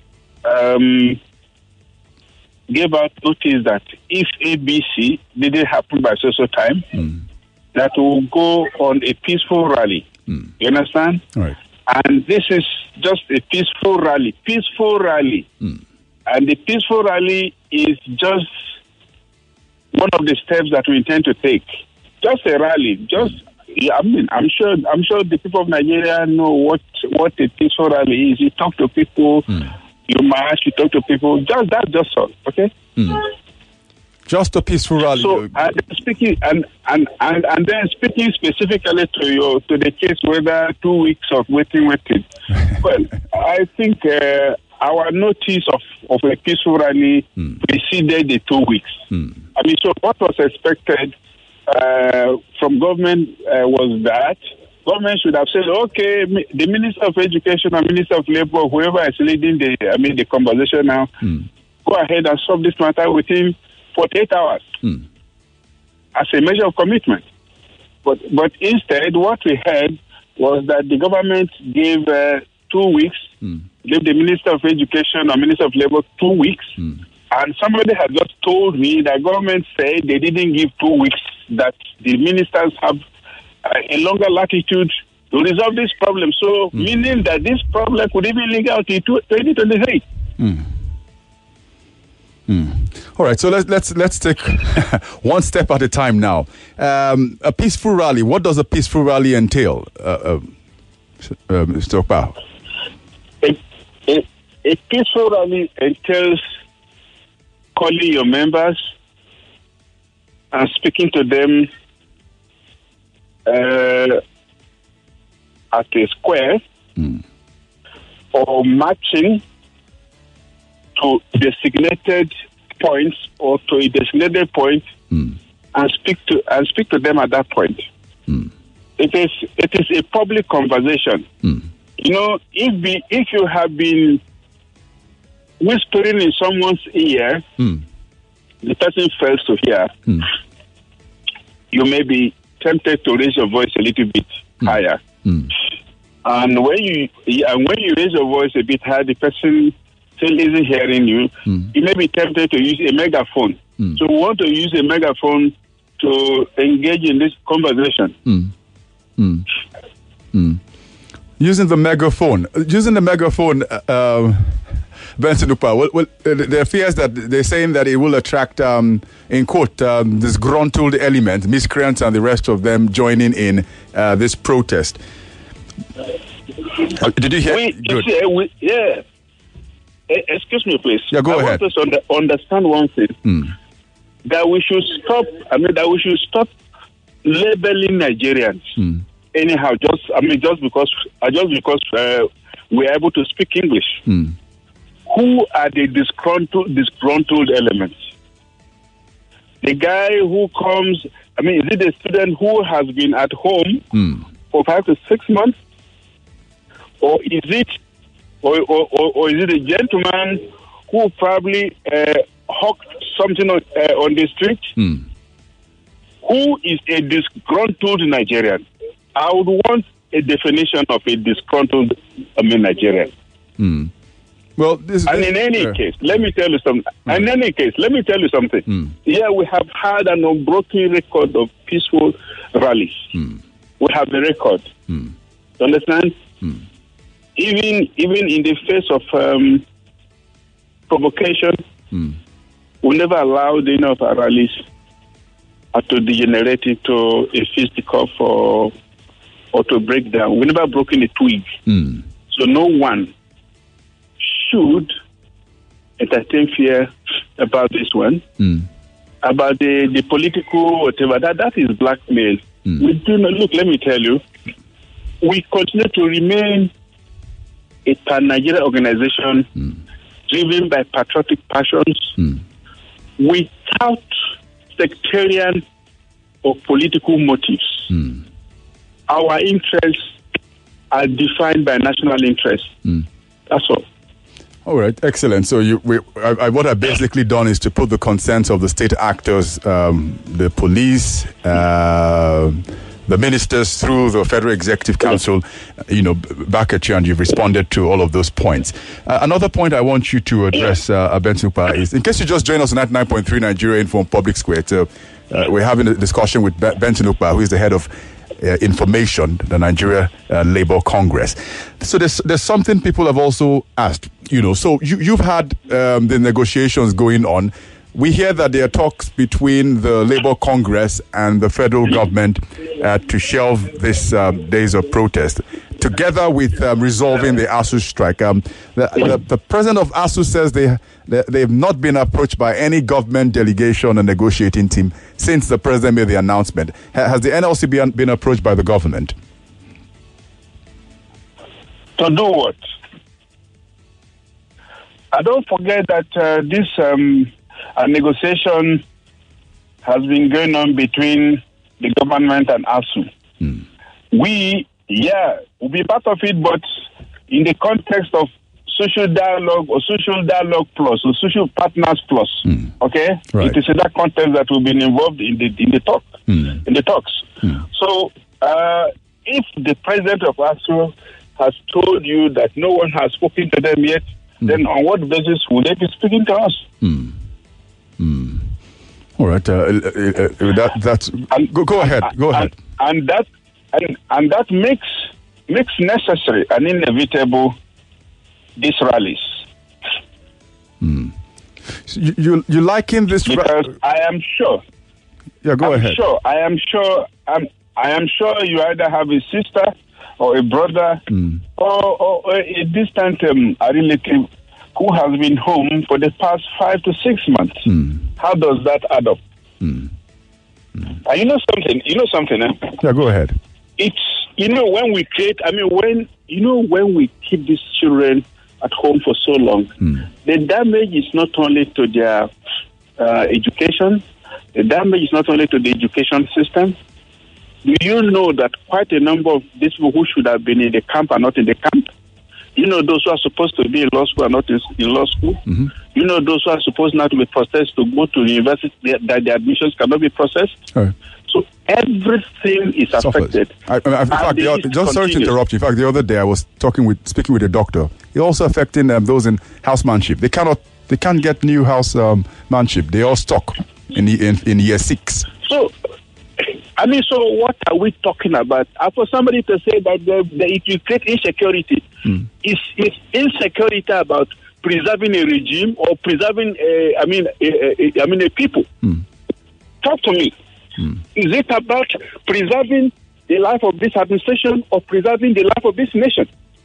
Speaker 7: gave out notice that if ABC didn't happen by so time, that will go on a peaceful rally. You understand?
Speaker 3: Right.
Speaker 7: And this is just a peaceful rally. And the peaceful rally is just one of the steps that we intend to take. Just a rally. I'm sure the people of Nigeria know what a peaceful rally is. You talk to people, you march, you talk to people. Just all. Okay.
Speaker 3: Just a peaceful rally.
Speaker 7: So speaking and then speaking specifically to the case whether 2 weeks of waiting. Well, I think our notice of a peaceful rally preceded the 2 weeks. So what was expected from government was that government should have said, okay, the Minister of Education and Minister of Labor, whoever is leading the conversation now, go ahead and solve this matter within 48 hours as a measure of commitment. But instead, what we heard was that the government gave 2 weeks, gave the Minister of Education or Minister of Labor 2 weeks, and somebody had just told me that government said they didn't give 2 weeks, that the ministers have a longer latitude to resolve this problem. So, meaning that this problem could even link out to 2023.
Speaker 3: All right, so let's take one step at a time now. A peaceful rally. What does a peaceful rally entail, Mr. Okpa?
Speaker 7: A peaceful rally entails calling your members and speaking to them at a square or marching to designated points or to a designated point and speak to them at that point. It is a public conversation. You know, if you have been whispering in someone's ear, the person fails to hear. You may be tempted to raise your voice a little bit higher. And when you raise your voice a bit higher, the person still isn't hearing you. You may be tempted to use a megaphone. So we want to use a megaphone to engage in this conversation.
Speaker 3: Using the megaphone, Benson Ukpa, well, there are fears that they're saying that it will attract, in quote, disgruntled element, miscreants and the rest of them joining in this protest. Did you hear? Good.
Speaker 7: Yeah. Excuse me, please.
Speaker 3: Yeah, go ahead.
Speaker 7: I want us to understand one thing. That we should stop. That we should stop labeling Nigerians anyhow. Just because we are able to speak English. Who are the disgruntled elements? The guy who comes. Is it a student who has been at home for 5 to 6 months, or is it a gentleman who probably hawked something on the street? Who is a disgruntled Nigerian? I would want a definition of a disgruntled Nigerian.
Speaker 3: Well,
Speaker 7: in any case, let me tell you something. Yeah, we have had an unbroken record of peaceful rallies. We have the record. You understand? Even in the face of provocation, we never allowed enough rallies to degenerate into a fisticuff or to break down. We never broken a twig. So no one should entertain fear about this one. About the political whatever. That is blackmail. We do not look. Let me tell you, we continue to remain a pan-Nigerian organization driven by patriotic passions without sectarian or political motives. Our interests are defined by national interests. That's all.
Speaker 3: All right, excellent. So what I've basically done is to put the consent of the state actors, the police, the ministers through the Federal Executive Council, back at you, and you've responded to all of those points. Another point I want you to address, Benson Ukpa, is in case you just joined us on 99.3 Nigeria Info on Public Square. So we're having a discussion with Benson Ukpa, who is the head of information, the Nigeria Labour Congress. So there's something people have also asked. So you've had the negotiations going on. We hear that there are talks between the Labour Congress and the federal government to shelve this days of protest, together with resolving the ASU strike. The president of ASU says they've not been approached by any government delegation or negotiating team since the president made the announcement. Has the NLC been approached by the government?
Speaker 7: To do what? I don't forget that this negotiation has been going on between the government and ASU. We'll be part of it, but in the context of social dialogue or social dialogue plus or social partners plus. Okay, right. It is in that context that we've been involved in the talks. So, if the president of ASU has told you that no one has spoken to them yet, then on what basis would they be speaking to us? All
Speaker 3: right. That's go ahead. Go ahead.
Speaker 7: And and that makes necessary and inevitable these rallies.
Speaker 3: So you liken this
Speaker 7: because I am sure.
Speaker 3: Yeah, go ahead.
Speaker 7: I am sure you either have a sister or a brother or a distant a relative who has been home for the past 5 to 6 months. How does that add up? And you know something?
Speaker 3: Yeah, go ahead.
Speaker 7: It's, when we create, when we keep these children at home for so long, the damage is not only to their education, the damage is not only to the education system. Do you know that quite a number of these people who should have been in the camp are not in the camp? You know those who are supposed to be in law school are not in law school? You know those who are supposed not to be processed to go to university, that their admissions cannot be processed?
Speaker 3: Right.
Speaker 7: So everything is affected.
Speaker 3: In fact, just sorry to interrupt you. In fact, the other day I was speaking with a doctor. It's also affecting those in housemanship. They can't get new housemanship. They all stuck in year 6.
Speaker 7: So what are we talking about? For somebody to say that it will create insecurity, is insecurity about preserving a regime or preserving a people? Talk to me. Is it about preserving the life of this administration or preserving the life of this nation?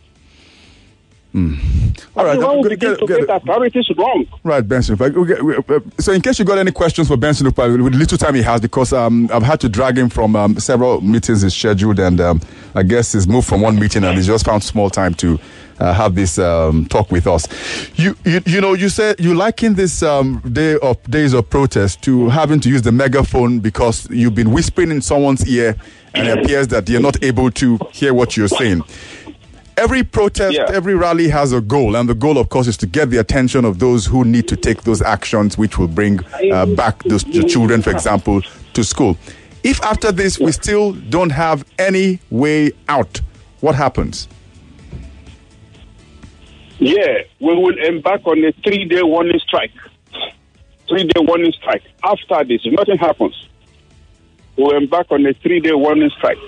Speaker 3: All right,
Speaker 7: get our priorities wrong.
Speaker 3: Right, Benson. So, in case you got any questions for Benson, with the little time he has, because I've had to drag him from several meetings he's scheduled, and I guess he's moved from one meeting and he's just found small time to have this talk with us. You said you liken this days of protest to having to use the megaphone because you've been whispering in someone's ear, and it appears that you're not able to hear what you're saying. Every protest, every rally has a goal, and the goal, of course, is to get the attention of those who need to take those actions which will bring back the children, for example, to school. If after this we still don't have any way out, what happens?
Speaker 7: Yeah, we will embark on a 3-day warning strike. 3-day warning strike. After this, if nothing happens, we'll embark on a 3-day warning strike.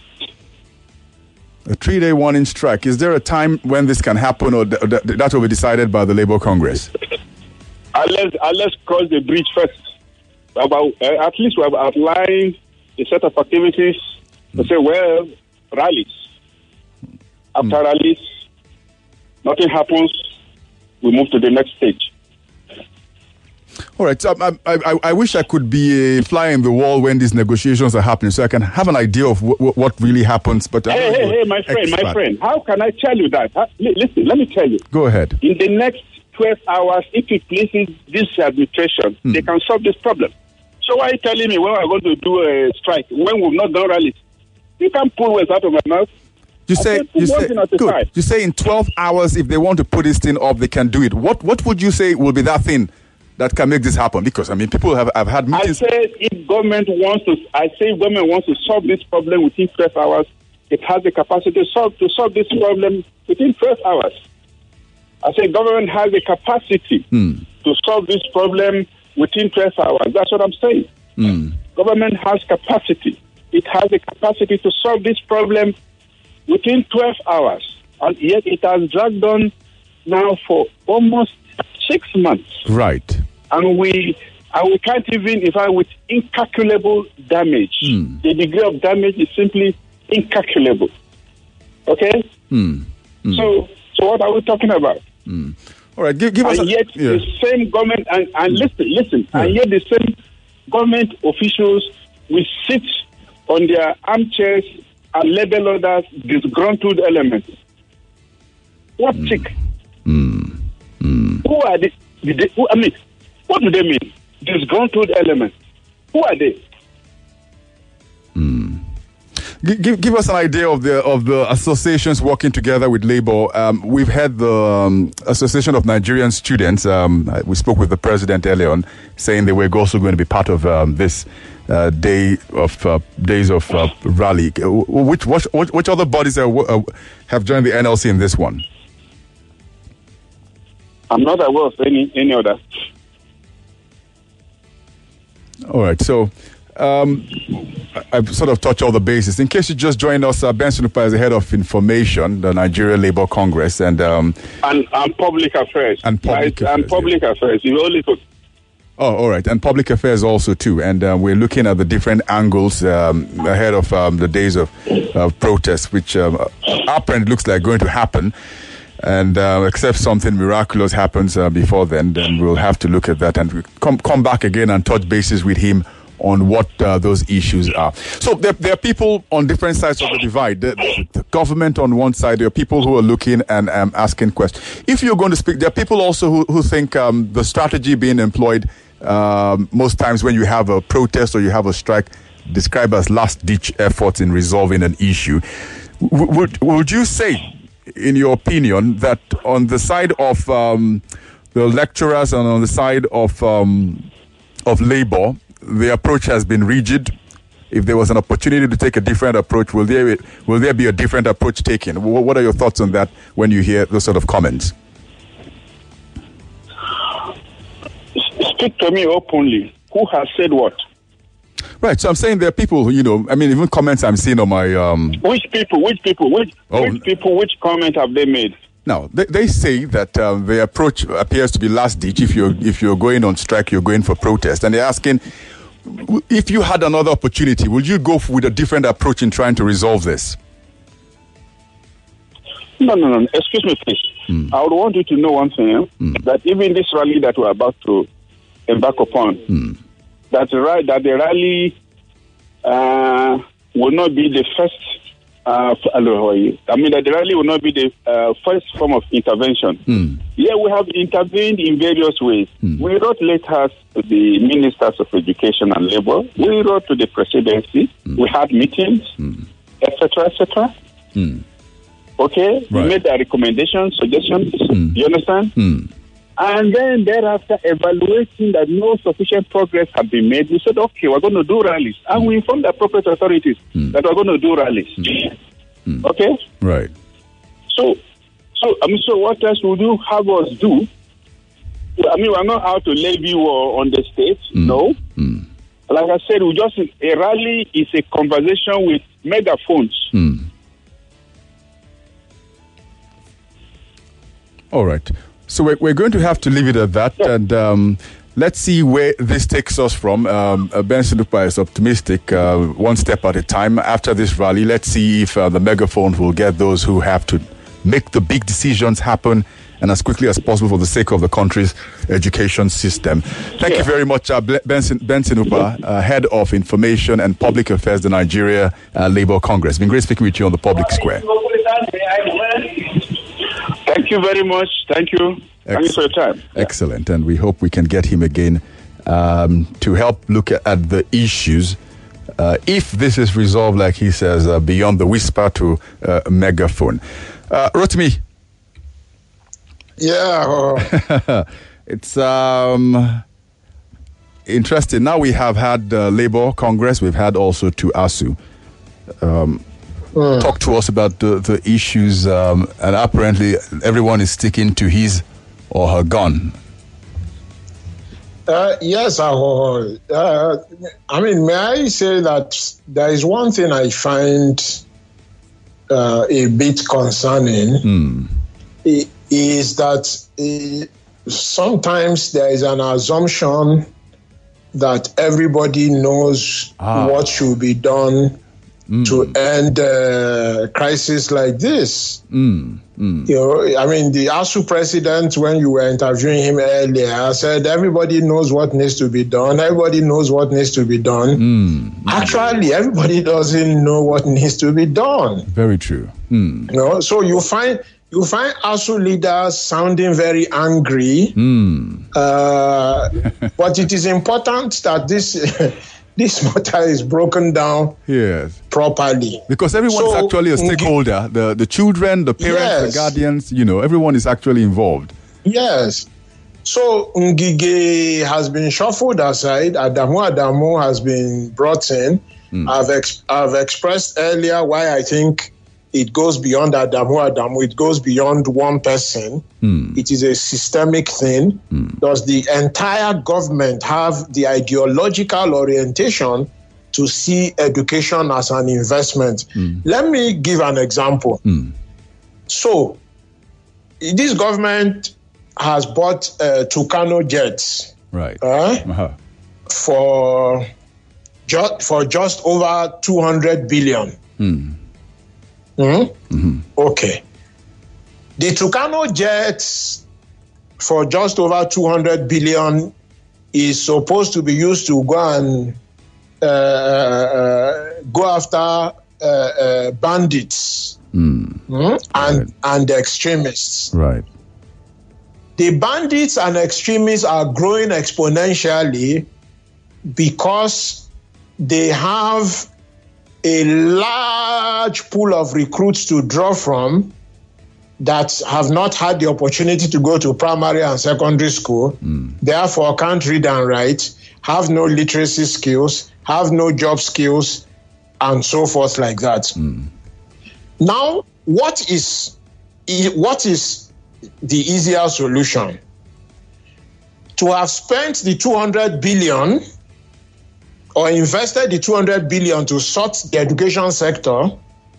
Speaker 3: A 3-day warning strike. Is there a time when this can happen, or that will be decided by the Labour Congress?
Speaker 7: Let's cross the bridge first. At least we have outlined a set of activities to say, rallies. After rallies, nothing happens, we move to the next stage.
Speaker 3: All right. So I wish I could be a fly in the wall when these negotiations are happening, so I can have an idea of what really happens. But
Speaker 7: hey, my friend, how can I tell you that? Listen, let me tell you.
Speaker 3: Go ahead.
Speaker 7: In the next 12 hours, if it pleases this administration, they can solve this problem. So why are you telling me when we're going to do a strike when we've not done rallies? You can't pull words out of my mouth. You say in 12 hours, if they want to put this thing up, they can do it. What would you say will be that thing that can make this happen? Because people have had meetings. I say if government wants to solve this problem within 12 hours, it has the capacity to solve this problem within 12 hours. I say government has the capacity to solve this problem within 12 hours. That's what I'm saying. Government has capacity. It has the capacity to solve this problem within 12 hours. And yet it has dragged on now for almost 6 months.
Speaker 3: Right.
Speaker 7: And we can't even, with incalculable damage. The degree of damage is simply incalculable. Okay? So what are we talking about?
Speaker 3: All right, give us.
Speaker 7: And yet the same government, and listen, and yet the same government officials will sit on their armchairs and label others disgruntled elements. What chick? Who are they? What do they mean? Disgruntled elements. Who are they?
Speaker 3: Give us an idea of the associations working together with Labour. We've had the Association of Nigerian Students. We spoke with the president earlier on, saying they were also going to be part of this days of rally. Which other bodies have joined the NLC in this one?
Speaker 7: I'm not aware of any other.
Speaker 3: All right. So I've sort of touched all the bases. In case you just joined us, Benson Upa is the head of information, the Nigeria Labour Congress, and
Speaker 7: public affairs.
Speaker 3: And public affairs.
Speaker 7: And public affairs. You only could.
Speaker 3: Oh, all right. And public affairs also, too. And we're looking at the different angles ahead of the days of protests, which apparently looks like going to happen. And except something miraculous happens before then we'll have to look at that and come back again and touch bases with him on what those issues are. So there are people on different sides of the divide. The government on one side, there are people who are looking and asking questions. If you're going to speak, there are people also who think the strategy being employed most times when you have a protest or you have a strike, described as last-ditch efforts in resolving an issue. Would you say, in your opinion, that on the side of the lecturers and on the side of labor, the approach has been rigid? If there was an opportunity to take a different approach, will there be a different approach taken? What are your thoughts on that when you hear those sort of comments?
Speaker 7: Speak to me openly. Who has said what?
Speaker 3: Right, so I'm saying there are people who, even comments I'm seeing on my...
Speaker 7: Which people? Which comment have they made?
Speaker 3: Now, they say that the approach appears to be last ditch. If you're going on strike, you're going for protest. And they're asking, if you had another opportunity, would you go with a different approach in trying to resolve this?
Speaker 7: No. Excuse me, please. I would want you to know one thing, that even this rally that we're about to embark upon, that the rally will not be the first. That the rally will not be the first form of intervention. Yeah, we have intervened in various ways. We wrote letters to the ministers of education and labor. We wrote to the presidency. We had meetings, etc., etc. Okay,
Speaker 3: right.
Speaker 7: We made the recommendations, suggestions. You understand? And then thereafter, evaluating that no sufficient progress had been made, we said, okay, we're going to do rallies. And we informed the appropriate authorities that we're going to do rallies. Okay?
Speaker 3: Right.
Speaker 7: So what else would you have us do? We're not out to levy war on the state. No. Like I said, a rally is a conversation with megaphones.
Speaker 3: All right. So we're going to have to leave it at that, and let's see where this takes us from. Benson Upa is optimistic, one step at a time. After this rally, let's see if the megaphone will get those who have to make the big decisions happen, and as quickly as possible for the sake of the country's education system. Thank you very much, Benson Upa, Head of Information and Public Affairs, the Nigeria Labour Congress. It's been great speaking with you on the Public Square.
Speaker 7: Thank you very much. Thank you. Thank you for your time.
Speaker 3: Excellent. And we hope we can get him again to help look at the issues. If this is resolved, like he says, beyond the whisper to megaphone. Rotimi.
Speaker 5: Yeah.
Speaker 3: It's interesting. Now we have had Labour Congress. We've had also to ASUU. Talk to us about the issues, and apparently everyone is sticking to his or her gun.
Speaker 5: Yes, may I say that there is one thing I find a bit concerning, is that sometimes there is an assumption that everybody knows what should be done to end a crisis like this. The ASUU president, when you were interviewing him earlier, said everybody knows what needs to be done. Everybody knows what needs to be done. Actually, everybody doesn't know what needs to be done.
Speaker 3: Very true.
Speaker 5: So you find ASUU leaders sounding very angry, but it is important that this matter is broken down properly. Because everyone is actually a stakeholder. The children, the parents, the guardians, everyone is actually involved. Yes. So Ngige has been shuffled aside. Adamu has been brought in. I've expressed earlier why I think it goes beyond Adamu. It goes beyond one person. It is a systemic thing. Does the entire government have the ideological orientation to see education as an investment. Let me give an example. So, this government has bought Tucano jets,
Speaker 3: Right.
Speaker 5: for just over 200 billion. Okay. The Tucano jets for just over 200 billion is supposed to be used to go and go after bandits and extremists.
Speaker 3: Right.
Speaker 5: The bandits and extremists are growing exponentially because they have a large pool of recruits to draw from that have not had the opportunity to go to primary and secondary school, therefore can't read and write, have no literacy skills, have no job skills, and so forth like that. Now, what is the easier solution? To have spent the 200 billion or invested the 200 billion to sort the education sector,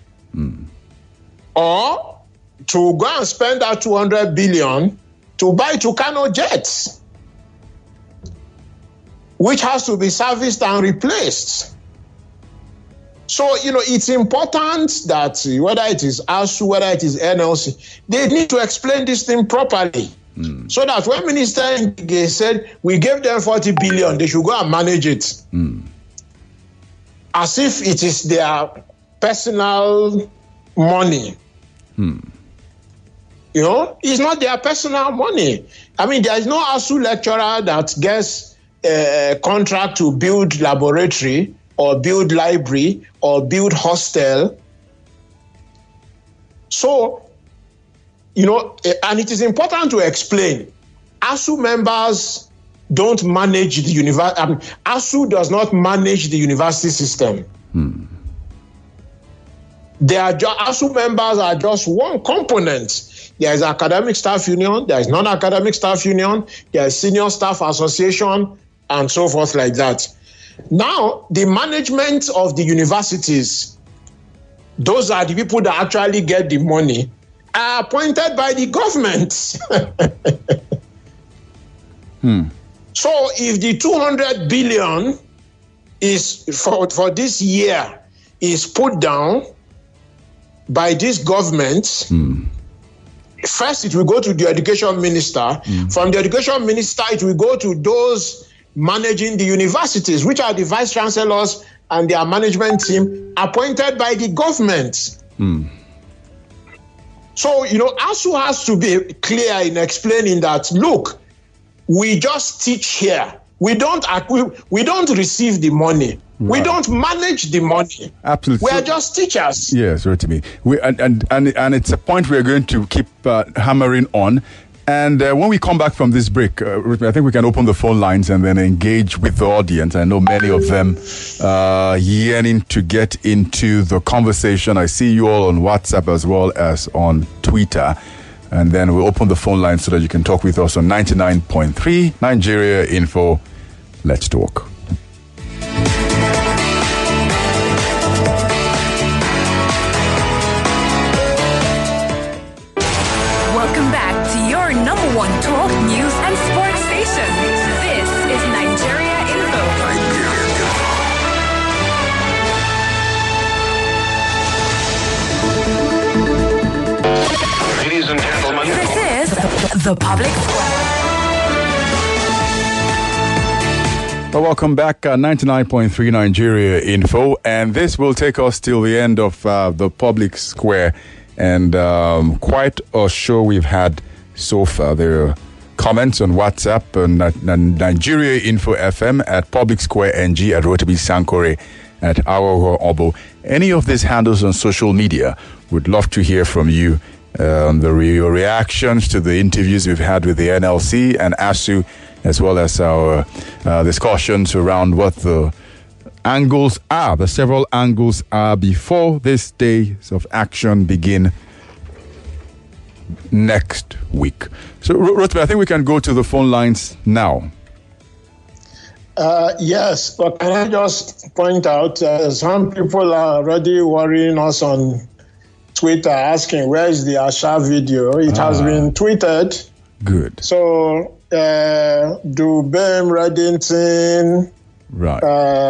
Speaker 5: or to go and spend that 200 billion to buy Tucano jets, which has to be serviced and replaced. So, it's important that whether it is ASU, whether it is NLC, they need to explain this thing properly. So that when Minister Ngige said, we gave them 40 billion, they should go and manage it. As if it is their personal money. It's not their personal money. I mean, there is no ASU lecturer that gets a contract to build laboratory or build library or build hostel. So, and it is important to explain, ASU members don't manage the university. ASU does not manage the university system. ASU members are just one component. There is academic staff union, there is non-academic staff union, there is senior staff association, and so forth like that. Now, the management of the universities, those are the people that actually get the money, are appointed by the government. So if the 200 billion is for this year is put down by this government, first it will go to the education minister. From the education minister, it will go to those managing the universities, which are the vice chancellors and their management team appointed by the government. So, ASU has to be clear in explaining that, look, we just teach here. We don't receive the money. Right. We don't manage the money.
Speaker 3: Absolutely.
Speaker 5: We are just teachers.
Speaker 3: Yes, right to me. And it's a point we're going to keep hammering on. And when we come back from this break, I think we can open the phone lines and then engage with the audience. I know many of them yearning to get into the conversation. I see you all on WhatsApp as well as on Twitter. And then we'll open the phone line so that you can talk with us on 99.3 Nigeria Info. Let's talk.
Speaker 2: Welcome back to your number one talk, news, and sports station. This is Nigeria Info.
Speaker 1: Ladies and gentlemen,
Speaker 2: This is The Public Square.
Speaker 3: Well, welcome back, 99.3 Nigeria Info, and this will take us till the end of the Public Square, and quite a show we've had so far. There are comments on WhatsApp and Nigeria Info FM at Public Square NG, at Rotimi Sankore, at Awogo Obo. Any of these handles on social media, would love to hear from you. Your reactions to the interviews we've had with the NLC and ASU, as well as our discussions around what the angles are, the several angles are before this days of action begin next week. So, Rotimi, I think we can go to the phone lines now.
Speaker 5: Yes, but can I just point out some people are already worrying us on Twitter asking where is the Asha video? It has been tweeted.
Speaker 3: Good.
Speaker 5: So Dubem Reddington,
Speaker 3: Right.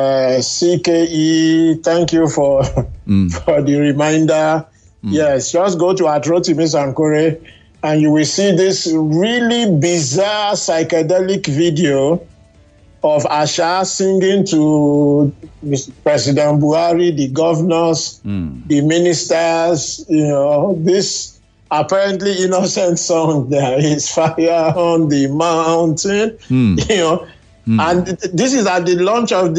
Speaker 5: CKE, thank you for the reminder. Yes, just go to Rotimi Sankore and you will see this really bizarre psychedelic video of Asha singing to President Buhari, the governors, the ministers, this apparently innocent song, there is fire on the mountain, and this is at the launch of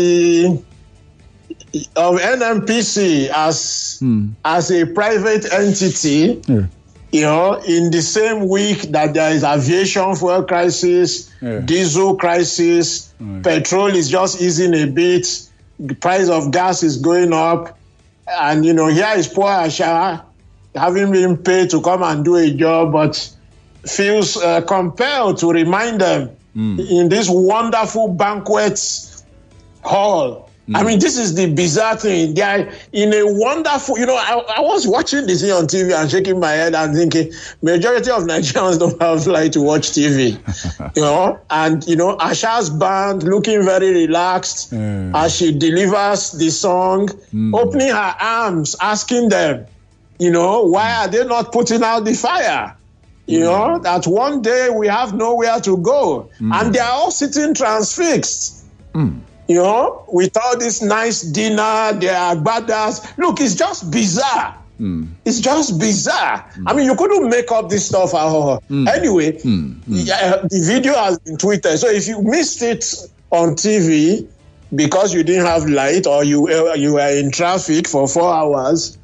Speaker 5: NNPC as a private entity, in the same week that there is aviation fuel crisis, diesel crisis, petrol is just easing a bit, the price of gas is going up, and here is poor Asha having been paid to come and do a job, but feels compelled to remind them in this wonderful banquet hall. I mean, this is the bizarre thing. They are in a wonderful, I was watching this on TV and shaking my head and thinking, majority of Nigerians don't have light to watch TV, and, Asha's band looking very relaxed as she delivers the song, opening her arms, asking them, why are they not putting out the fire? That one day we have nowhere to go. And they are all sitting transfixed. With all this nice dinner, their agbadas. Look, it's just bizarre. It's just bizarre. I mean, you couldn't make up this stuff at all. Anyway, the video has been tweeted. So if you missed it on TV because you didn't have light or you were in traffic for 4 hours,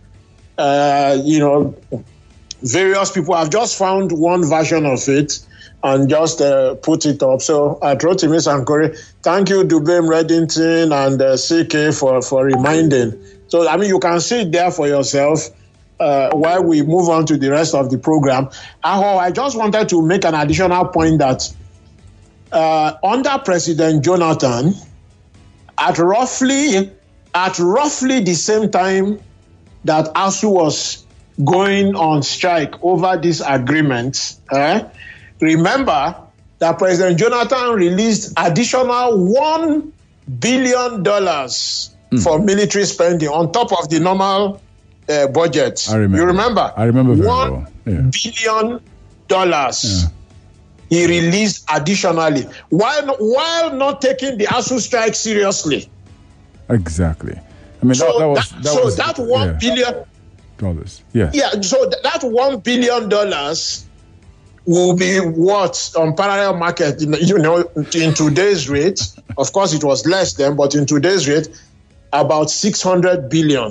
Speaker 5: various people have just found one version of it and just put it up. So at Rotimi Sankore, thank you, Dubem Reddington and CK for reminding. So, I mean, you can see it there for yourself while we move on to the rest of the program. I just wanted to make an additional point that under President Jonathan, at roughly the same time that ASU was going on strike over this agreement, remember that President Jonathan released additional $1 billion for military spending on top of the normal budget.
Speaker 3: I remember.
Speaker 5: You remember?
Speaker 3: I remember very
Speaker 5: $1
Speaker 3: well.
Speaker 5: billion he released additionally, while not taking the ASU strike seriously.
Speaker 3: Exactly. I mean, that was
Speaker 5: $1 billion.
Speaker 3: Dollars. Yeah.
Speaker 5: Yeah. So that $1 billion will be what on parallel market, in today's rate. Of course, it was less then, but in today's rate, about 600 billion.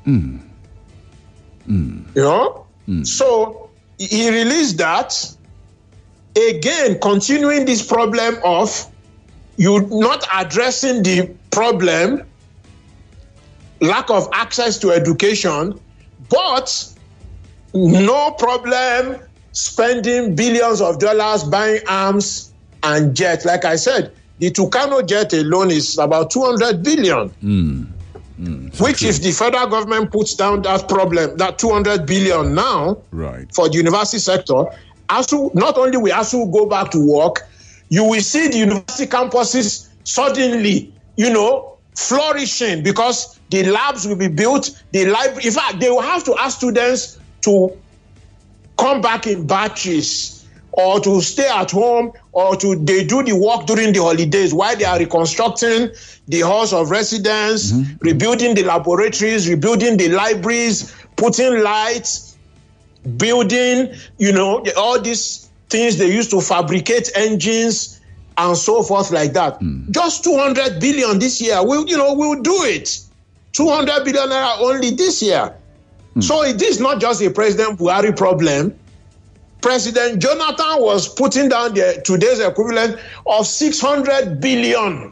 Speaker 5: So he released that again, continuing this problem of you not addressing the problem, lack of access to education. But no problem spending billions of dollars buying arms and jets. Like I said, the Tucano jet alone is about 200 billion. Which if the federal government puts down that problem, that 200 billion now for the university sector, ASU, not only will ASU go back to work, you will see the university campuses suddenly, flourishing because the labs will be built, the library. In fact, they will have to ask students to come back in batches or to stay at home or they do the work during the holidays while they are reconstructing the halls of residence, rebuilding the laboratories, rebuilding the libraries, putting lights, building, all these things they used to fabricate engines and so forth like that. Just 200 billion this year. We'll do it. 200 billion naira only this year. So it is not just a President Buhari problem. President Jonathan was putting down today's equivalent of 600 billion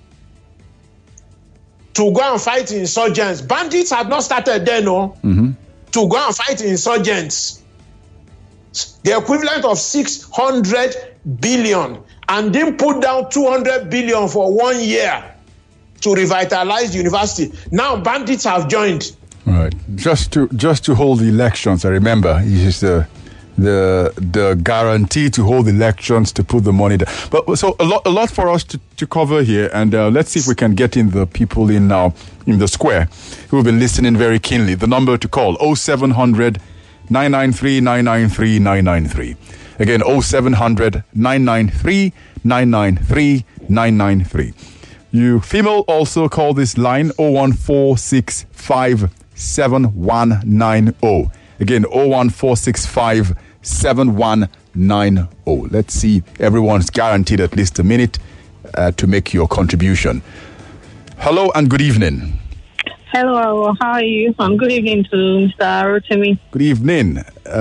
Speaker 5: to go and fight insurgents. Bandits had not started then, to go and fight insurgents. The equivalent of 600 billion. and didn't put down 200 billion for 1 year to revitalize the university. Now bandits have joined.
Speaker 3: Right. Just to hold the elections. I remember it's the guarantee to hold elections to put the money there. But so a lot for us to cover here, and let's see if we can get in the people in now in the square who have been listening very keenly. The number to call 0700 993 993 993. Again, 0700 993 993 993. You female also call this line 01465 7190. Again, 01465 7190. Let's see. Everyone's guaranteed at least a minute to make your contribution. Hello and good evening.
Speaker 8: Hello, how are you? Good evening to Mr. Rotimi.
Speaker 3: Good evening.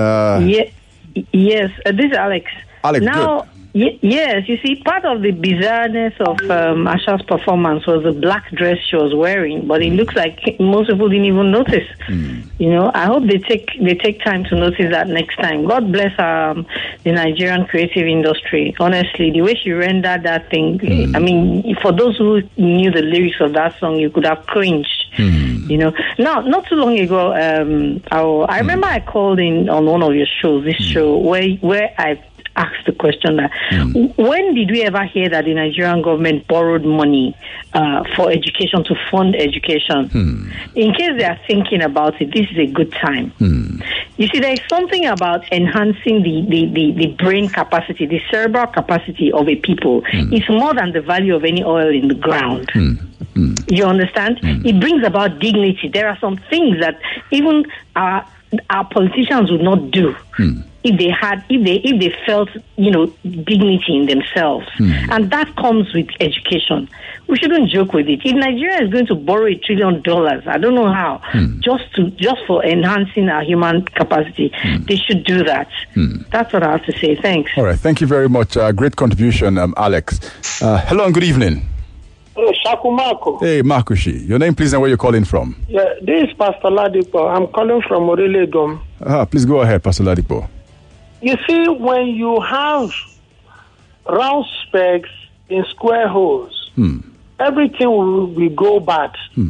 Speaker 8: Yes, this is Alex.
Speaker 3: Alex,
Speaker 8: now,
Speaker 3: good.
Speaker 8: Yes, you see, part of the bizarreness of Asha's performance was the black dress she was wearing, but it looks like most people didn't even notice. You know, I hope they take time to notice that next time. God bless the Nigerian creative industry. Honestly, the way she rendered that thing, I mean, for those who knew the lyrics of that song, you could have cringed. You know, now, not too long ago, I remember I called in on one of your shows, this show, where I asked the question that when did we ever hear that the Nigerian government borrowed money for education to fund education? In case they are thinking about it, this is a good time. You see, there is something about enhancing the brain capacity, the cerebral capacity of a people. It's more than the value of any oil in the ground. You understand? It brings about dignity. There are some things that even our politicians would not do if they felt, you know, dignity in themselves. And that comes with education. We shouldn't joke with it. If Nigeria is going to borrow $1 trillion, I don't know how, just for enhancing our human capacity, they should do that. That's what I have to say. Thanks.
Speaker 3: All right. Thank you very much. Great contribution, Alex. Hello and good evening.
Speaker 9: Shaku Marco.
Speaker 3: Hey, Makushi. Your name, please, and where you're calling from.
Speaker 9: Yeah, this is Pastor Ladipo. I'm calling from Orelegum.
Speaker 3: Please go ahead, Pastor Ladipo.
Speaker 9: You see, when you have round specs in square holes, everything will go bad.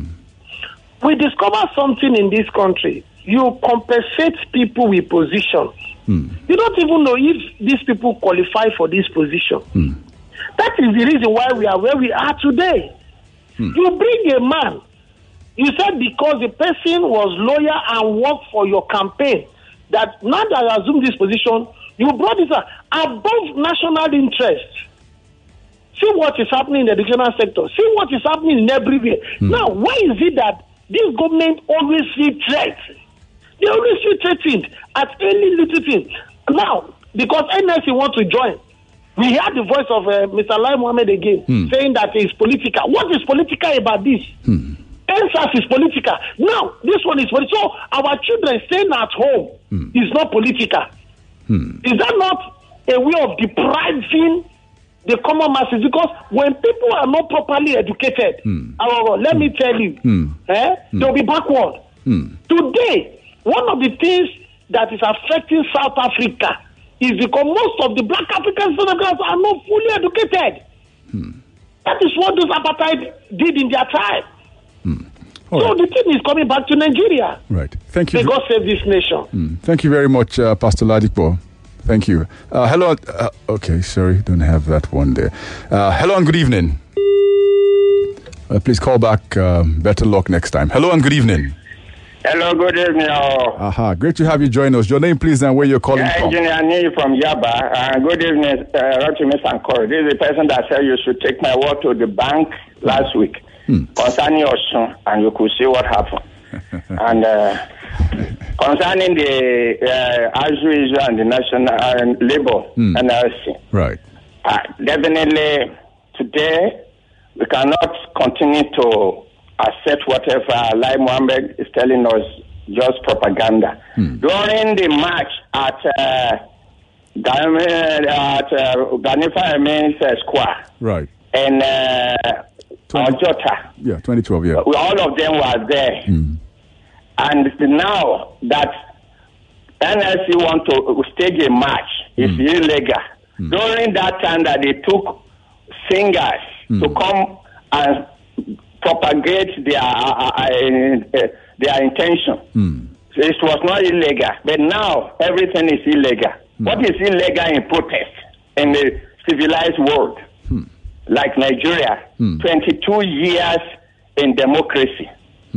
Speaker 9: We discover something in this country. You compensate people with position. You don't even know if these people qualify for this position. That is the reason why we are where we are today. You bring a man, you said because the person was loyal and worked for your campaign, that now that I assume this position, you brought this above national interest. See what is happening in the educational sector. See what is happening in everywhere. Now, why is it that this government always see threats? They always see threatened at any little thing. Now, because NSC want to join, we heard the voice of Mr. Lai Mohammed again, saying that it's political. What is political about this? NSAS is political. Now, this one is political. So, our children staying at home is not political. Is that not a way of depriving the common masses? Because when people are not properly educated, let me tell you, they'll be backward. Today, one of the things that is affecting South Africa is because most of the black Africans are not fully educated. That is what those apartheid did in their time. So the thing is coming back to Nigeria.
Speaker 3: Right. Thank you.
Speaker 9: May God save this nation.
Speaker 3: Thank you very much, Pastor Ladipo. Thank you. Hello. Okay, sorry, don't have that one there. Hello and good evening. Please call back. Better luck next time. Hello and good evening.
Speaker 10: Hello, good evening.
Speaker 3: Great to have you join us. Your name, please, and where you're calling from.
Speaker 10: Engineer Nee from Yaba. Good evening, Rotimi Sankor. This is the person that said you should take my word to the bank last week concerning your son, and you could see what happened. And concerning the ASU issue and the National Labour NLC.
Speaker 3: Right.
Speaker 10: Definitely, today, we cannot continue to accept whatever Lai Mohammed is telling us, just propaganda. During the march at Ganifa Emin's Square,
Speaker 3: right,
Speaker 10: in Ojota,
Speaker 3: 2012,
Speaker 10: all of them were there. And now that NLC want to stage a march, it's illegal. during that time that they took singers to come and propagate their intention. It was not illegal, but now everything is illegal. What is illegal in protest in the civilized world, like Nigeria, 22 years in democracy?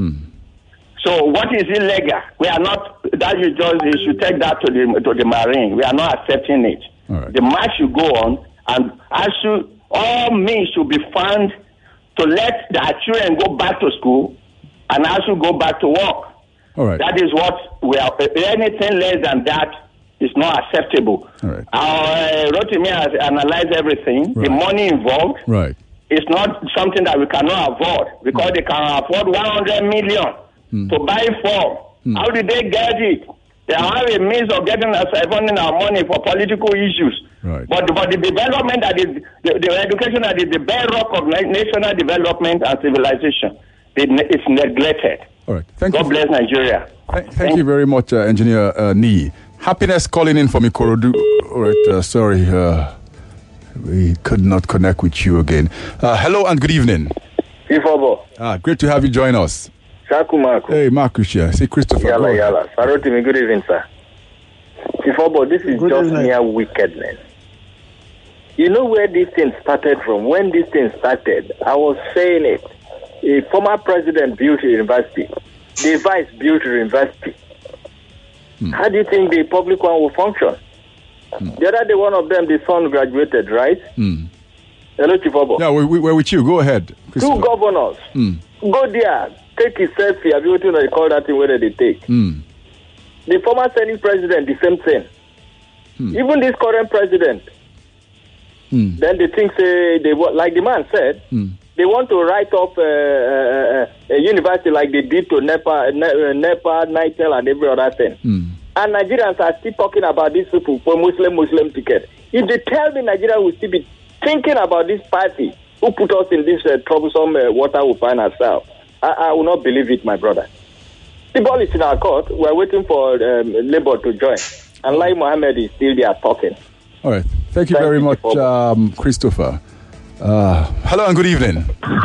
Speaker 10: So what is illegal? We are not, you should take that to the Marine. We are not accepting it.
Speaker 3: Right.
Speaker 10: The march should go on, and all means should be found to let the children go back to school and also go back to work.
Speaker 3: All right.
Speaker 10: That is what we are. Anything less than that is not acceptable.
Speaker 3: All right.
Speaker 10: Our Rotimi has analyzed everything.
Speaker 3: Right.
Speaker 10: The money involved
Speaker 3: is
Speaker 10: not something that we cannot afford, because they can afford 100 million to buy for. How did they get it? They have a means of getting us funding our money for political issues.
Speaker 3: Right.
Speaker 10: But the development that is the education that is the bedrock of national development and civilization, it's neglected.
Speaker 3: All right. Thank
Speaker 10: God
Speaker 3: you.
Speaker 10: Bless Nigeria.
Speaker 3: Thank you very much, Engineer Nee. Happiness calling in from Ikorodu. All right. Sorry, we could not connect with you again. Hello and good evening.
Speaker 11: Ifobo.
Speaker 3: Great to have you join us.
Speaker 11: Marco.
Speaker 3: Hey, Marcus here. Say Christopher.
Speaker 11: Yala. Sarotimi, good evening, sir. Ifobo, this is
Speaker 5: Good
Speaker 11: just
Speaker 5: evening.
Speaker 11: mere wickedness. You know where this thing started from? When this thing started, I was saying it. A former president built a university. The vice built a university. How do you think the public one will function? The other day, one of them, the son graduated, right? Hello, Chifobo.
Speaker 3: Yeah, we're with you. Go ahead.
Speaker 11: Two governors. Go there, take a selfie. Have you seen what they call that thing where they take? The former Senate president, the same thing. Even this current president. Then they think, they like the man said, they want to write off a university like they did to NEPA, NITEL, and every other thing. And Nigerians are still talking about these people for Muslim ticket. If they tell me Nigeria will still be thinking about this party who put us in this troublesome water we find ourselves, I will not believe it, my brother. The ball is in our court. We are waiting for Labour to join. And Lai Mohammed is still there talking.
Speaker 3: All right. Thank you very much, Christopher. Hello and good evening.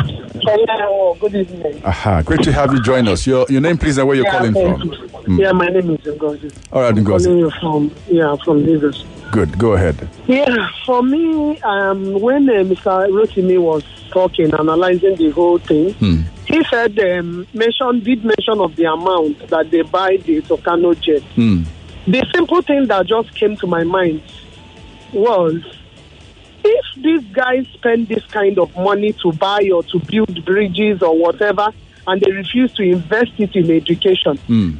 Speaker 9: Hello, good evening.
Speaker 3: Great to have you join us. Your name, please, and where you're calling from.
Speaker 9: Yeah, my name is Ngozi.
Speaker 3: All right,
Speaker 9: I'm
Speaker 3: Ngozi.
Speaker 9: calling you from Lagos.
Speaker 3: Good. Go ahead.
Speaker 9: Yeah, for me, when Mr. Rotimi was talking, analyzing the whole thing, he said, mention of the amount that they buy the Tucano jet. The simple thing that just came to my mind was, if these guys spend this kind of money to buy or to build bridges or whatever, and they refuse to invest it in education,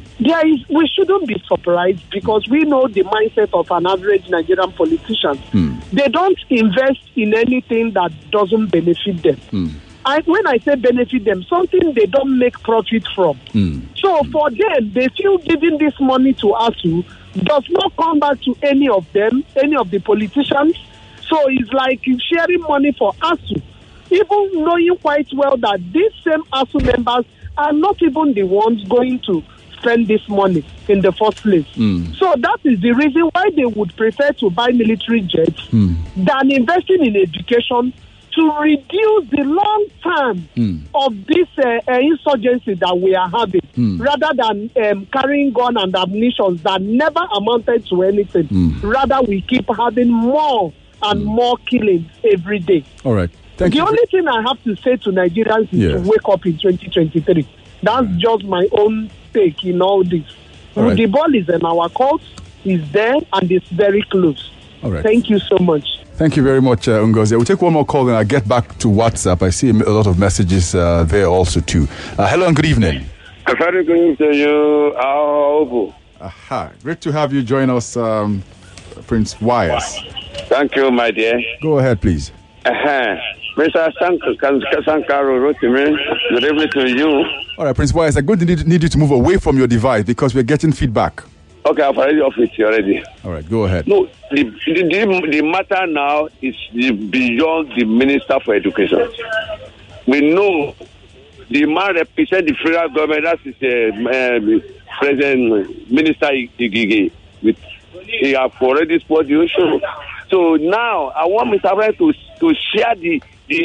Speaker 9: we shouldn't be surprised, because we know the mindset of an average Nigerian politician. They don't invest in anything that doesn't benefit them. When I say benefit them, something they don't make profit from. So for them, they feel giving this money to ASU does not come back to any of them, any of the politicians. So it's like sharing money for ASU, even knowing quite well that these same ASU members are not even the ones going to spend this money in the first place. So that is the reason why they would prefer to buy military jets than investing in education, to reduce the long term of this insurgency that we are having, rather than carrying gun and ammunition that never amounted to anything. Rather, we keep having more and more killings every day.
Speaker 3: All right. Thank you.
Speaker 9: The only thing I have to say to Nigerians is to wake up in 2023. That's just my own take in all this.
Speaker 3: All right.
Speaker 9: The ball is in our court, it's there, and it's very close.
Speaker 3: All right.
Speaker 9: Thank you so much.
Speaker 3: Thank you very much, Ngozi. We'll take one more call and I'll get back to WhatsApp. I see a lot of messages there also too. Hello and good evening.
Speaker 12: Very good evening to you.
Speaker 3: Great to have you join us, Prince Wise.
Speaker 12: Thank you, my dear.
Speaker 3: Go ahead, please.
Speaker 12: Mr. Sankaro wrote to me. Good evening to you.
Speaker 3: All right, Prince Wise, I'm going to need you to move away from your device because we're getting feedback.
Speaker 12: Okay, I've already off it already.
Speaker 3: All right, go ahead.
Speaker 12: No, the matter now is beyond the Minister for Education. We know the man represents the federal government. That is President Minister Igige. He have already spoiled the issue. So now I want Mr. President to share the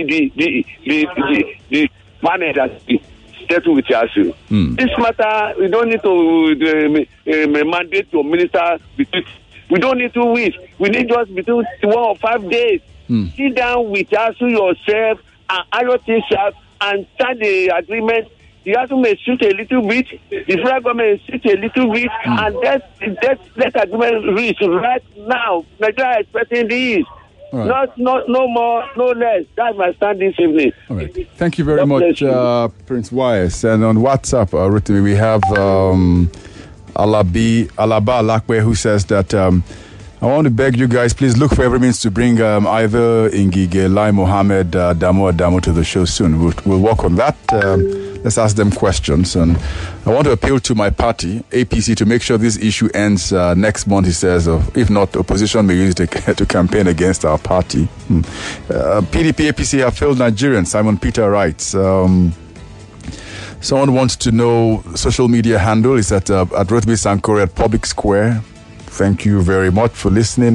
Speaker 12: money that is settled with Yasu. This matter, we don't need to mandate to minister. We don't need 2 weeks. We need just between 1 or 5 days. Sit down with Yasu yourself and iron things out and sign the agreement. The Yasu may shoot a little bit, the federal government may shoot a little bit, and that agreement reach right now. Nigeria is expecting this. Right. No more, no less. That's my stand this evening.
Speaker 3: All right. Thank you very much, Prince Wise. And on WhatsApp, Rotimi, we have Alaba Lakwe, who says that I want to beg you guys, please look for every means to bring either Ngige, Lai Mohammed, Damo to the show soon. We'll work on that. Let's ask them questions. And I want to appeal to my party, APC, to make sure this issue ends next month, he says. If not, opposition may use it to campaign against our party. PDP, APC have failed Nigerians, Simon Peter writes. Someone wants to know social media handle is at Rotimi Sankore at Public Square. Thank you very much for listening.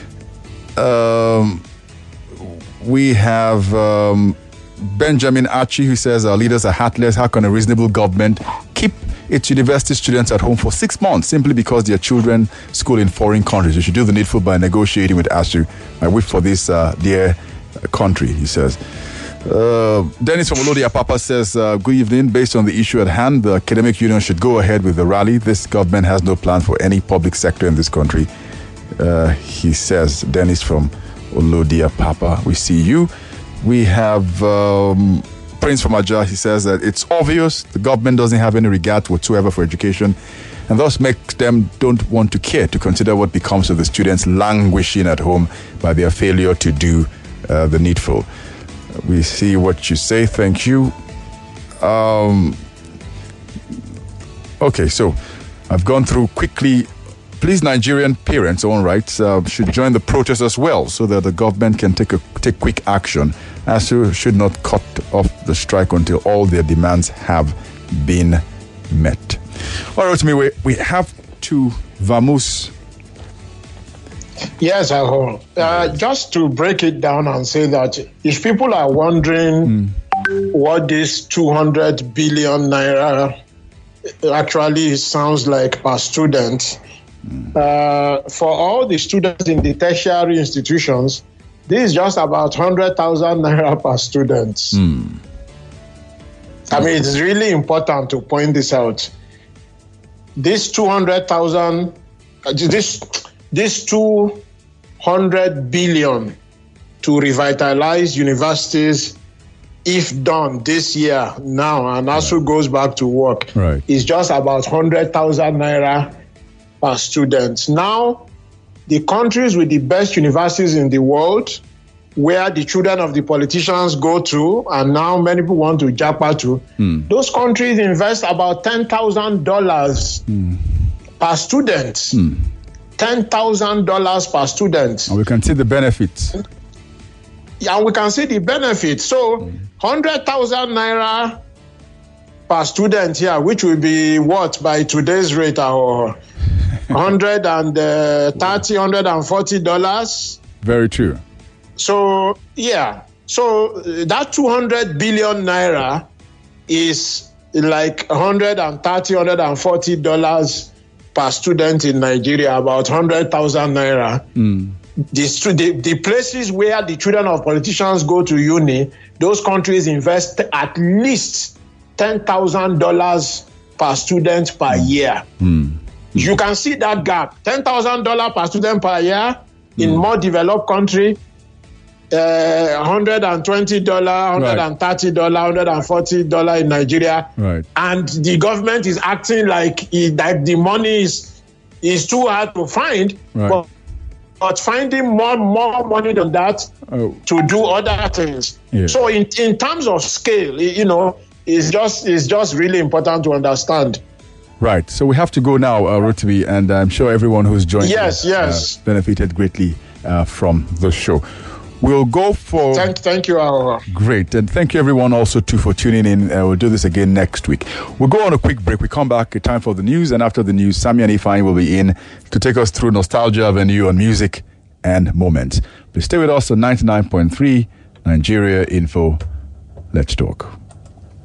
Speaker 3: We have Benjamin Archie, who says our leaders are heartless. How can a reasonable government keep its university students at home for 6 months simply because their children school in foreign countries? You should do the needful by negotiating with ASU. I wish for this dear country, he says. Dennis from Olodia Papa says, good evening. Based on the issue at hand, the academic union should go ahead with the rally. This government has no plan for any public sector in this country. He says, Dennis from Olodia Papa, we see you. We have Prince from Aja. He says that it's obvious the government doesn't have any regard whatsoever for education, and thus makes them don't want to care to consider what becomes of the students languishing at home by their failure to do the needful. We see what you say. Thank you. Okay, so I've gone through quickly. Please, Nigerian parents, own rights, should join the protest as well so that the government can take quick action. ASU should not cut off the strike until all their demands have been met. All right, we have to Vamoose.
Speaker 5: Yes, I hold. Just to break it down and say that if people are wondering what this 200 billion naira actually sounds like per student, for all the students in the tertiary institutions, this is just about 100,000 naira per student. I mean, it's really important to point this out. This 200,000, this 200 billion to revitalize universities, if done this year now, and ASU goes back to work, is just about 100,000 naira per student. Now, the countries with the best universities in the world, where the children of the politicians go to, and now many people want to japa to, those countries invest about $10,000 per student. $10,000 per student.
Speaker 3: And we can see the benefits.
Speaker 5: Yeah, we can see the benefits. So 100,000 naira per student here, which will be what by today's rate, or $130, $140.
Speaker 3: Very true.
Speaker 5: So yeah, so that 200 billion naira is like $130, $140 per student in Nigeria, about 100,000 naira. The places where the children of politicians go to uni, those countries invest at least $10,000 per student per year. You can see that gap. $10,000 per student per year in more developed country, $120, $130, $140 in Nigeria.
Speaker 3: Right.
Speaker 5: And the government is acting like the money is too hard to find.
Speaker 3: Right.
Speaker 5: But finding more money than that to do other things.
Speaker 3: Yeah.
Speaker 5: So in terms of scale, it's just really important to understand.
Speaker 3: Right. So we have to go now, Rotimi, and I'm sure everyone who's joined
Speaker 5: us
Speaker 3: benefited greatly from the show. We'll go for...
Speaker 5: Thank you, Aurora.
Speaker 3: Great. And thank you, everyone, also, too, for tuning in. We'll do this again next week. We'll go on a quick break. We come back. Time for the news. And after the news, Sammy and Ifeanyi will be in to take us through Nostalgia Avenue on music and moments. Please stay with us on 99.3 Nigeria Info. Let's talk.